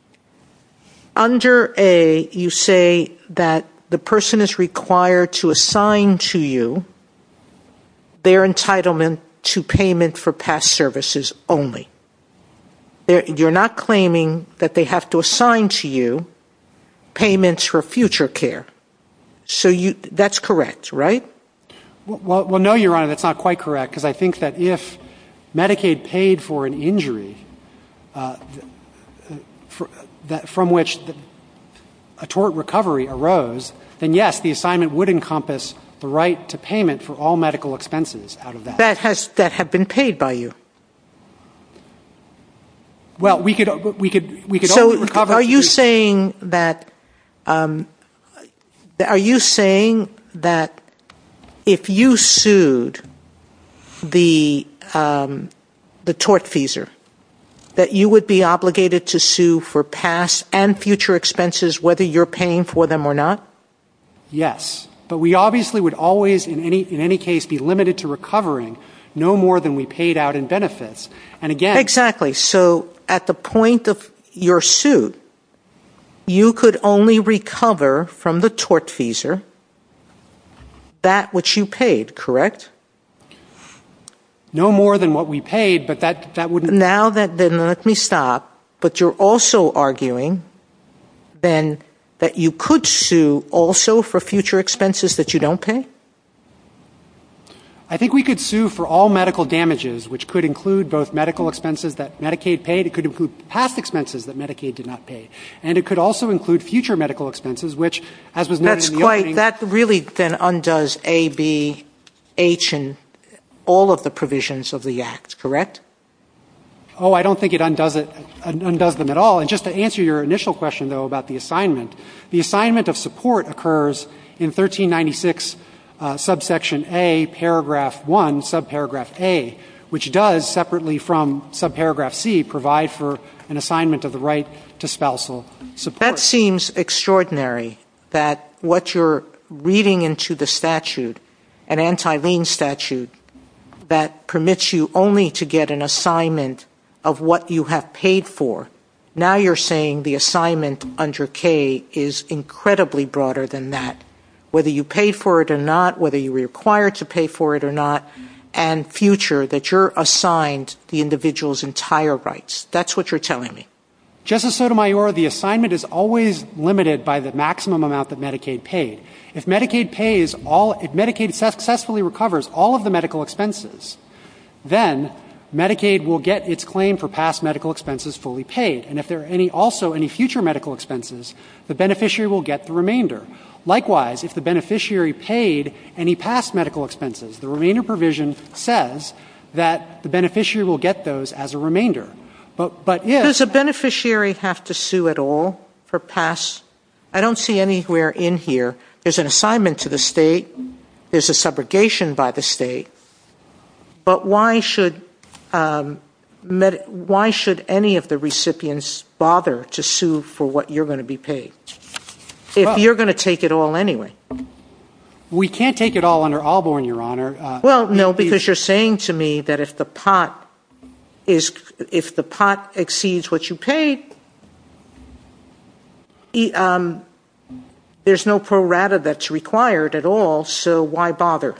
Under A, you say that the person is required to assign to you their entitlement to payment for past services only. They're, you're not claiming that they have to assign to you payments for future care. So you, that's correct, right? Well, well, no, Your Honor, that's not quite correct, because I think that if Medicaid paid for an injury uh, for, that, from which the, a tort recovery arose, then yes, the assignment would encompass the right to payment for all medical expenses out of that. That has that have been paid by you. Well, we could we could we could so only recover. Are you saying that? Um, are you saying that if you sued the um, the tortfeasor, that you would be obligated to sue for past and future expenses, whether you're paying for them or not? Yes, but we obviously would always, in any in any case, be limited to recovering no more than we paid out in benefits. And again, exactly. So at the point of your suit, you could only recover from the tortfeasor that which you paid, correct? No more than what we paid, but that, that wouldn't... Now that, then let me stop. But you're also arguing then that you could sue also for future expenses that you don't pay? I think we could sue for all medical damages, which could include both medical expenses that Medicaid paid. It could include past expenses that Medicaid did not pay. And it could also include future medical expenses, which, as was noted That's in the quite, opening... That really then undoes A, B, H, and all of the provisions of the Act, correct? Oh, I don't think it undoes it, undoes them at all. And just to answer your initial question, though, about the assignment, the assignment of support occurs in thirteen ninety-six uh, subsection A, paragraph one, subparagraph A, which does, separately from subparagraph C, provide for an assignment of the right to spousal support. That seems extraordinary, that what you're reading into the statute, an anti-lien statute, that permits you only to get an assignment of what you have paid for. Now you're saying the assignment under K is incredibly broader than that, whether you paid for it or not, whether you were required to pay for it or not, and future, that you're assigned the individual's entire rights. That's what you're telling me. Justice Sotomayor, the assignment is always limited by the maximum amount that Medicaid paid. If Medicaid pays all, if Medicaid successfully recovers all of the medical expenses, then Medicaid will get its claim for past medical expenses fully paid. And if there are any, also any future medical expenses, the beneficiary will get the remainder. Likewise, if the beneficiary paid any past medical expenses, the remainder provision says that the beneficiary will get those as a remainder. But, but if... Does a beneficiary have to sue at all for past? I don't see anywhere in here. There's an assignment to the state. There's a subrogation by the state. But why should, um, med- why should any of the recipients bother to sue for what you're going to be paid? If well, you're going to take it all anyway. We can't take it all under Alborn, Your Honor. Uh, well, no, because you're saying to me that if the pot is, if the pot exceeds what you paid, um, there's no pro rata that's required at all, so why bother?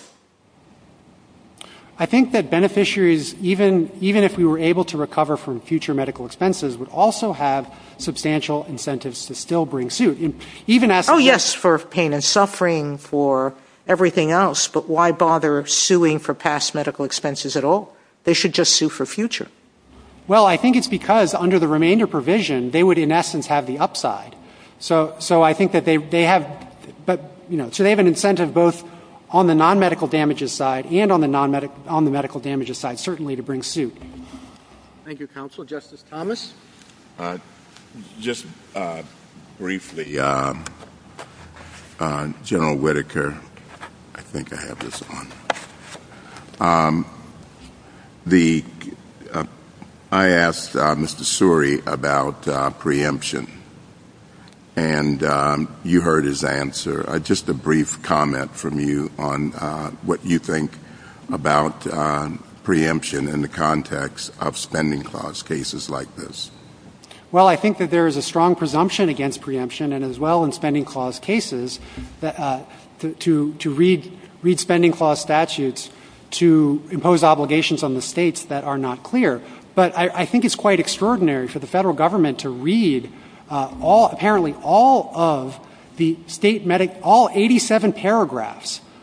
I think that beneficiaries, even, even if we were able to recover from future medical expenses, would also have substantial incentives to still bring suit. In, even as oh, yes, for pain and suffering, for everything else, but why bother suing for past medical expenses at all? They should just sue for future. Well, I think it's because under the remainder provision, they would in essence have the upside. So, so I think that they, they have, but, you know, so they have an incentive both on the non-medical damages side and on the non-medical, on the medical damages side, certainly to bring suit. Thank you, counsel. Justice Thomas? Uh, just uh, briefly, uh, uh, General Whitaker, I think I have this on. Um, the uh, I asked uh, Mister Suri about uh, preemption, and um, you heard his answer. Uh, just a brief comment from you on uh, what you think about uh, preemption in the context of spending clause cases like this. Well, I think that there is a strong presumption against preemption, and as well in spending clause cases, that, uh, to, to, to read, read spending clause statutes to impose obligations on the states that are not clear. But I, I think it's quite extraordinary for the federal government to read uh, all, apparently all of the state medic, all eighty-seven paragraphs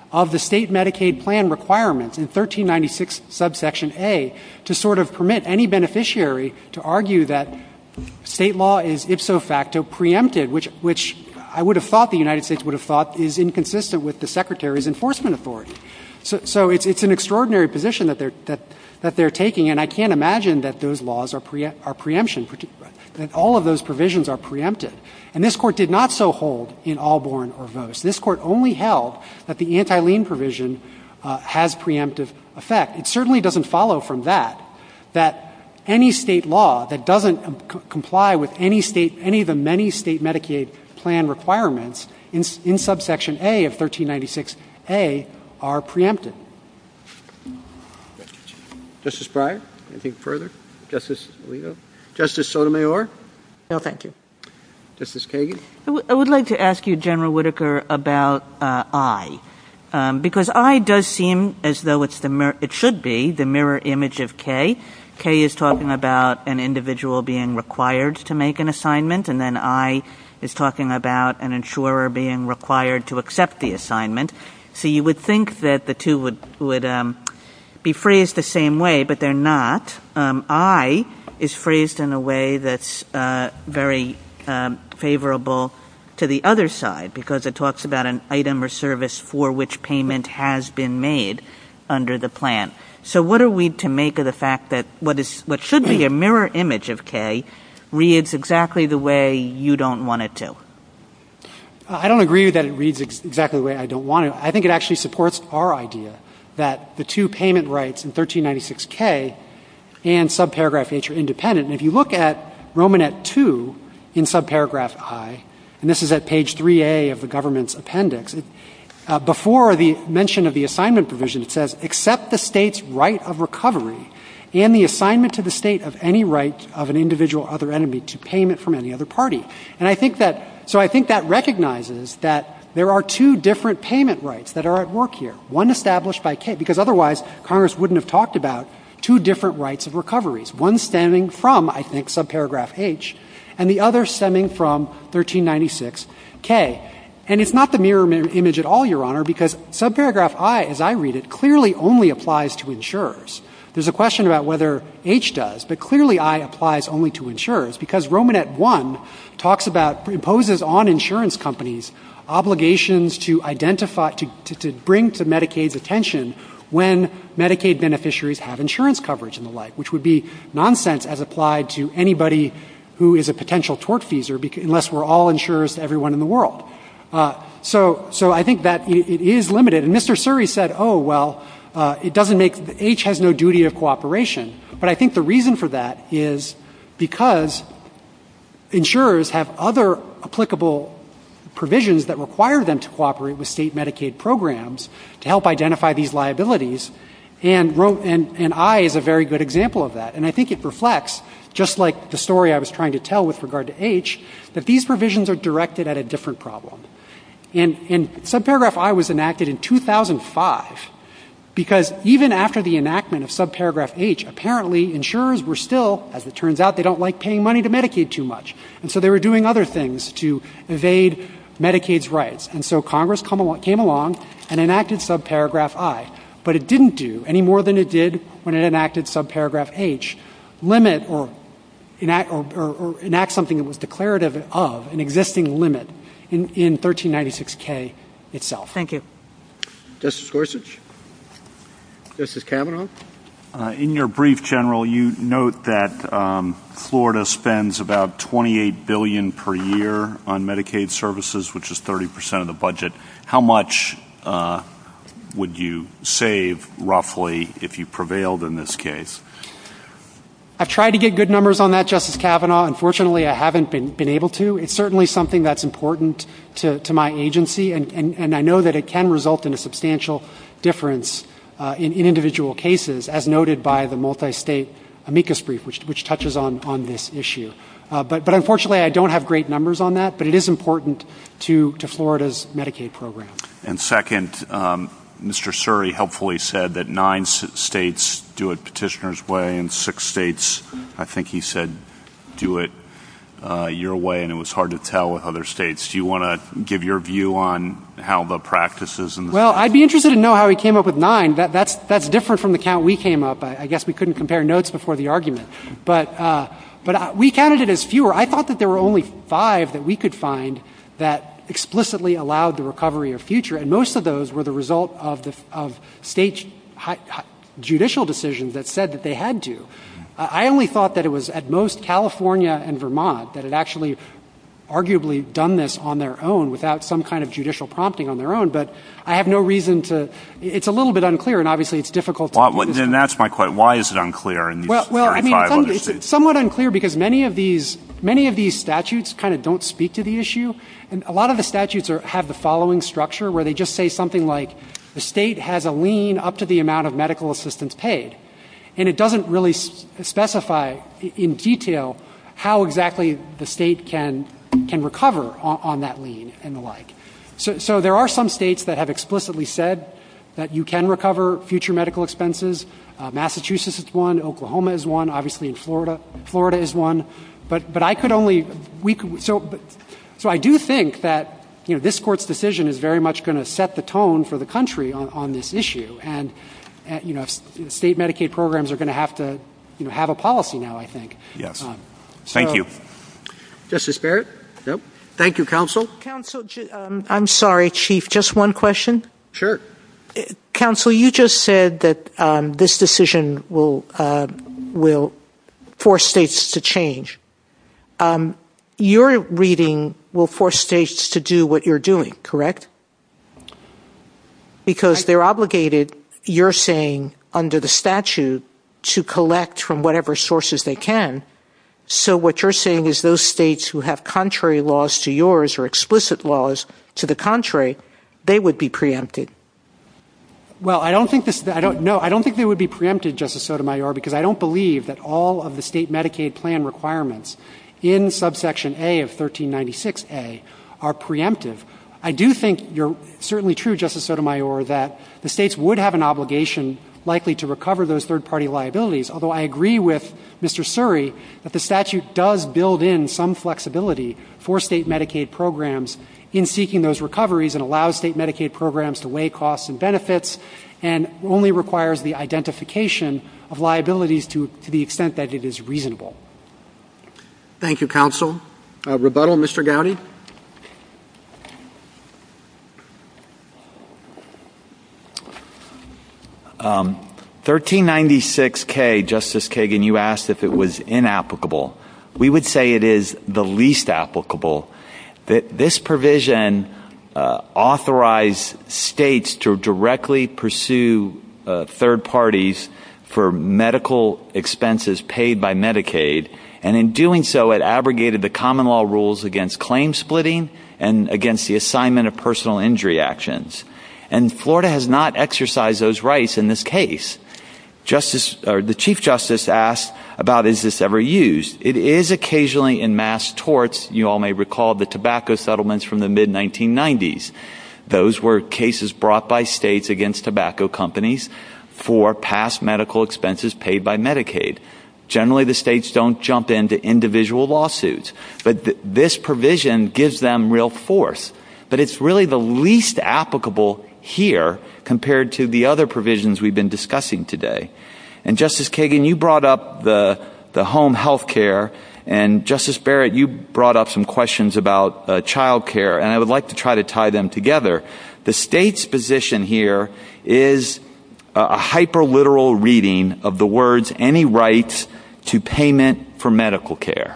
of the state Medicaid plan requirements in thirteen ninety-six subsection A to sort of permit any beneficiary to argue that state law is ipso facto preempted, which, which I would have thought the United States would have thought is inconsistent with the Secretary's enforcement authority. So, so it's, it's an extraordinary position that they're, that, that they're taking, and I can't imagine that those laws are, pre- are preemption, that all of those provisions are preempted. And this Court did not so hold in Allborn or Vose. This Court only held that the anti-lien provision uh, has preemptive effect. It certainly doesn't follow from that that any state law that doesn't um, c- comply with any state, any of the many state Medicaid plan requirements in, in subsection A of thirteen ninety-six A are preempted. Justice Breyer, anything further? Justice Alito? Justice Sotomayor? No, thank you. Justice Kagan? I, w- I would like to ask you, General Whitaker, about uh, I, um, because I does seem as though it's the mir- it should be the mirror image of K. K is talking about an individual being required to make an assignment, and then I is talking about an insurer being required to accept the assignment. So you would think that the two would would um, be phrased the same way, but they're not. Um, I is phrased in a way that's uh, very um, favorable to the other side because it talks about an item or service for which payment has been made under the plan. So what are we to make of the fact that what is what should be a mirror image of K reads exactly the way you don't want it to? I don't agree that it reads ex- exactly the way I don't want it. I think it actually supports our idea that the two payment rights in thirteen ninety-six K and subparagraph H are independent. And if you look at Romanet two in subparagraph I, and this is at page three A of the government's appendix, it, uh, before the mention of the assignment provision, it says, accept the state's right of recovery and the assignment to the state of any right of an individual or other entity to payment from any other party. And I think that, so I think that recognizes that there are two different payment rights that are at work here, one established by K, because otherwise Congress wouldn't have talked about two different rights of recoveries, one stemming from, I think, subparagraph H, and the other stemming from thirteen ninety-six K. And it's not the mirror image at all, Your Honor, because subparagraph I, as I read it, clearly only applies to insurers. There's a question about whether H does, but clearly I applies only to insurers because Romanet one talks about, imposes on insurance companies obligations to identify, to, to, to bring to Medicaid's attention when Medicaid beneficiaries have insurance coverage and the like, which would be nonsense as applied to anybody who is a potential tortfeasor, because, unless we're all insurers to everyone in the world. Uh, so, so I think that it, it is limited. And Mister Suri said, oh, well, uh, it doesn't make, H has no duty of cooperation. But I think the reason for that is because insurers have other applicable provisions that require them to cooperate with state Medicaid programs to help identify these liabilities. And, and, and I is a very good example of that. And I think it reflects, just like the story I was trying to tell with regard to H, that these provisions are directed at a different problem. And, and subparagraph I was enacted in two thousand five because even after the enactment of subparagraph H, apparently insurers were still, as it turns out, they don't like paying money to Medicaid too much. And so they were doing other things to evade Medicaid's rights. And so Congress come al- came along and enacted subparagraph I. But it didn't do any more than it did when it enacted subparagraph H, limit or enact, or, or, or enact something that was declarative of an existing limit in, in thirteen ninety-six K itself. Thank you. Justice Gorsuch? Justice Kavanaugh? Uh, in your brief, General, you note that um, Florida spends about twenty-eight billion dollars per year on Medicaid services, which is thirty percent of the budget. How much uh, would you save, roughly, if you prevailed in this case? I've tried to get good numbers on that, Justice Kavanaugh. Unfortunately, I haven't been, been able to. It's certainly something that's important to, to my agency, and, and, and I know that it can result in a substantial difference uh, in, in individual cases, as noted by the multi-state amicus brief, which, which touches on, on this issue. Uh, but, but unfortunately, I don't have great numbers on that, but it is important to, to Florida's Medicaid program. And second, um, Mister Suri helpfully said that nine s- states do it petitioner's way and six states, I think he said, do it uh, your way, and it was hard to tell with other states. Do you want to give your view on how the practice is in the Well, states? I'd be interested to know how he came up with nine. That, that's, that's different from the count we came up. I, I guess we couldn't compare notes before the argument. But, uh, but uh, we counted it as fewer. I thought that there were only five that we could find that explicitly allowed the recovery of future, and most of those were the result of, the, of state high, high, judicial decisions that said that they had to. I only thought that it was at most California and Vermont that had actually arguably done this on their own without some kind of judicial prompting on their own, but I have no reason to — it's a little bit unclear, and obviously it's difficult to — well, Then that's my question. Why is it unclear in these well, well, I mean, it's, un- it's, states? it's somewhat unclear because many of these many of these statutes kind of don't speak to the issue, and a lot of the statutes are, have the following structure where they just say something like the state has a lien up to the amount of medical assistance paid. And it doesn't really s- specify in detail how exactly the state can can recover on, on that lien and the like. So, so there are some states that have explicitly said that you can recover future medical expenses. Uh, Massachusetts is one. Oklahoma is one. Obviously, in Florida, Florida is one. But but I could only we could so but, so I do think that you know this court's decision is very much going to set the tone for the country on, on this issue and. Uh, you know, state Medicaid programs are going to have to, you know, have a policy now, I think. Yes. Um, so Thank you. Justice Barrett? Nope. Thank you, counsel. Counsel, um, I'm sorry, Chief, just one question. Sure. Uh, counsel, you just said that um, this decision will uh, will force states to change. Um, your reading will force states to do what you're doing, correct? Because I, they're obligated, you're saying, under the statute to collect from whatever sources they can. So what you're saying is those states who have contrary laws to yours or explicit laws to the contrary, they would be preempted. Well, I don't think this, I don't know, I don't think they would be preempted, Justice Sotomayor, because I don't believe that all of the state Medicaid plan requirements in subsection A of thirteen ninety-six A are preemptive. I do think you're certainly true, Justice Sotomayor, that the states would have an obligation likely to recover those third-party liabilities, although I agree with Mister Suri that the statute does build in some flexibility for state Medicaid programs in seeking those recoveries and allows state Medicaid programs to weigh costs and benefits and only requires the identification of liabilities to, to the extent that it is reasonable. Thank you, counsel. Uh, rebuttal, Mister Gowdy? Um, thirteen ninety-six K, Justice Kagan, you asked if it was inapplicable. We would say it is the least applicable. That this provision uh, authorized states to directly pursue uh, third parties for medical expenses paid by Medicaid, and in doing so, it abrogated the common law rules against claim splitting and against the assignment of personal injury actions. And Florida has not exercised those rights in this case. Justice, or the Chief Justice asked about, is this ever used? It is occasionally in mass torts. You all may recall the tobacco settlements from the mid nineteen nineties. Those were cases brought by states against tobacco companies for past medical expenses paid by Medicaid. Generally, the states don't jump into individual lawsuits, but th- this provision gives them real force. But it's really the least applicable here compared to the other provisions we've been discussing today. And Justice Kagan, you brought up the the home health care, and Justice Barrett, you brought up some questions about uh, child care, and I would like to try to tie them together. The state's position here is a, a hyperliteral reading of the words any rights to payment for medical care.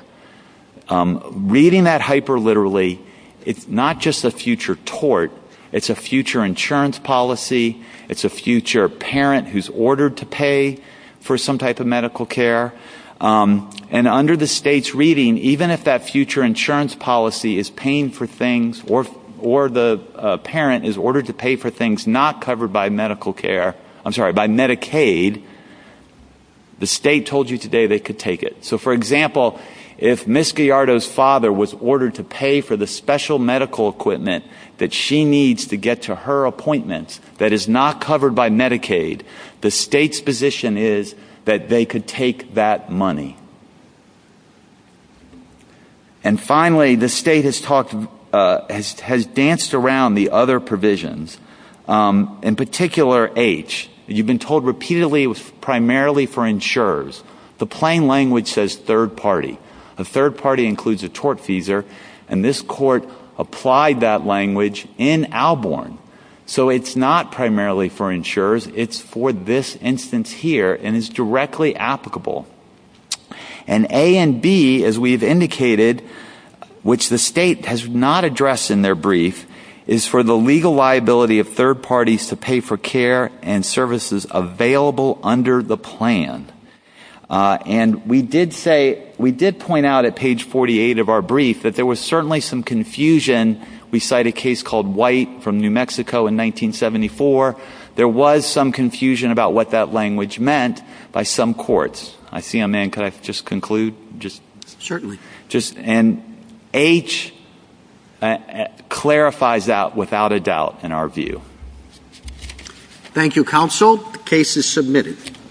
Um, reading that hyperliterally, it's not just a future tort, it's a future insurance policy, it's a future parent who's ordered to pay for some type of medical care. Um, and under the state's reading, even if that future insurance policy is paying for things or or the uh, parent is ordered to pay for things not covered by medical care, I'm sorry, by Medicaid, the state told you today they could take it. So, for example, if Miz Gallardo's father was ordered to pay for the special medical equipment that she needs to get to her appointments that is not covered by Medicaid, the state's position is that they could take that money. And finally, the state has talked, uh, has, has danced around the other provisions, um, in particular H. You've been told repeatedly it was primarily for insurers. The plain language says third party. A third party includes a tortfeasor, and this court applied that language in Alborn. So it's not primarily for insurers. It's for this instance here and is directly applicable. And A and B, as we've indicated, which the state has not addressed in their brief, is for the legal liability of third parties to pay for care and services available under the plan. Uh, and we did say, we did point out at page forty-eight of our brief that there was certainly some confusion. We cite a case called White from New Mexico in nineteen seventy-four. There was some confusion about what that language meant by some courts. I see a man. Could I just conclude? Just Certainly. Just and H uh, clarifies that without a doubt in our view. Thank you, counsel. The case is submitted.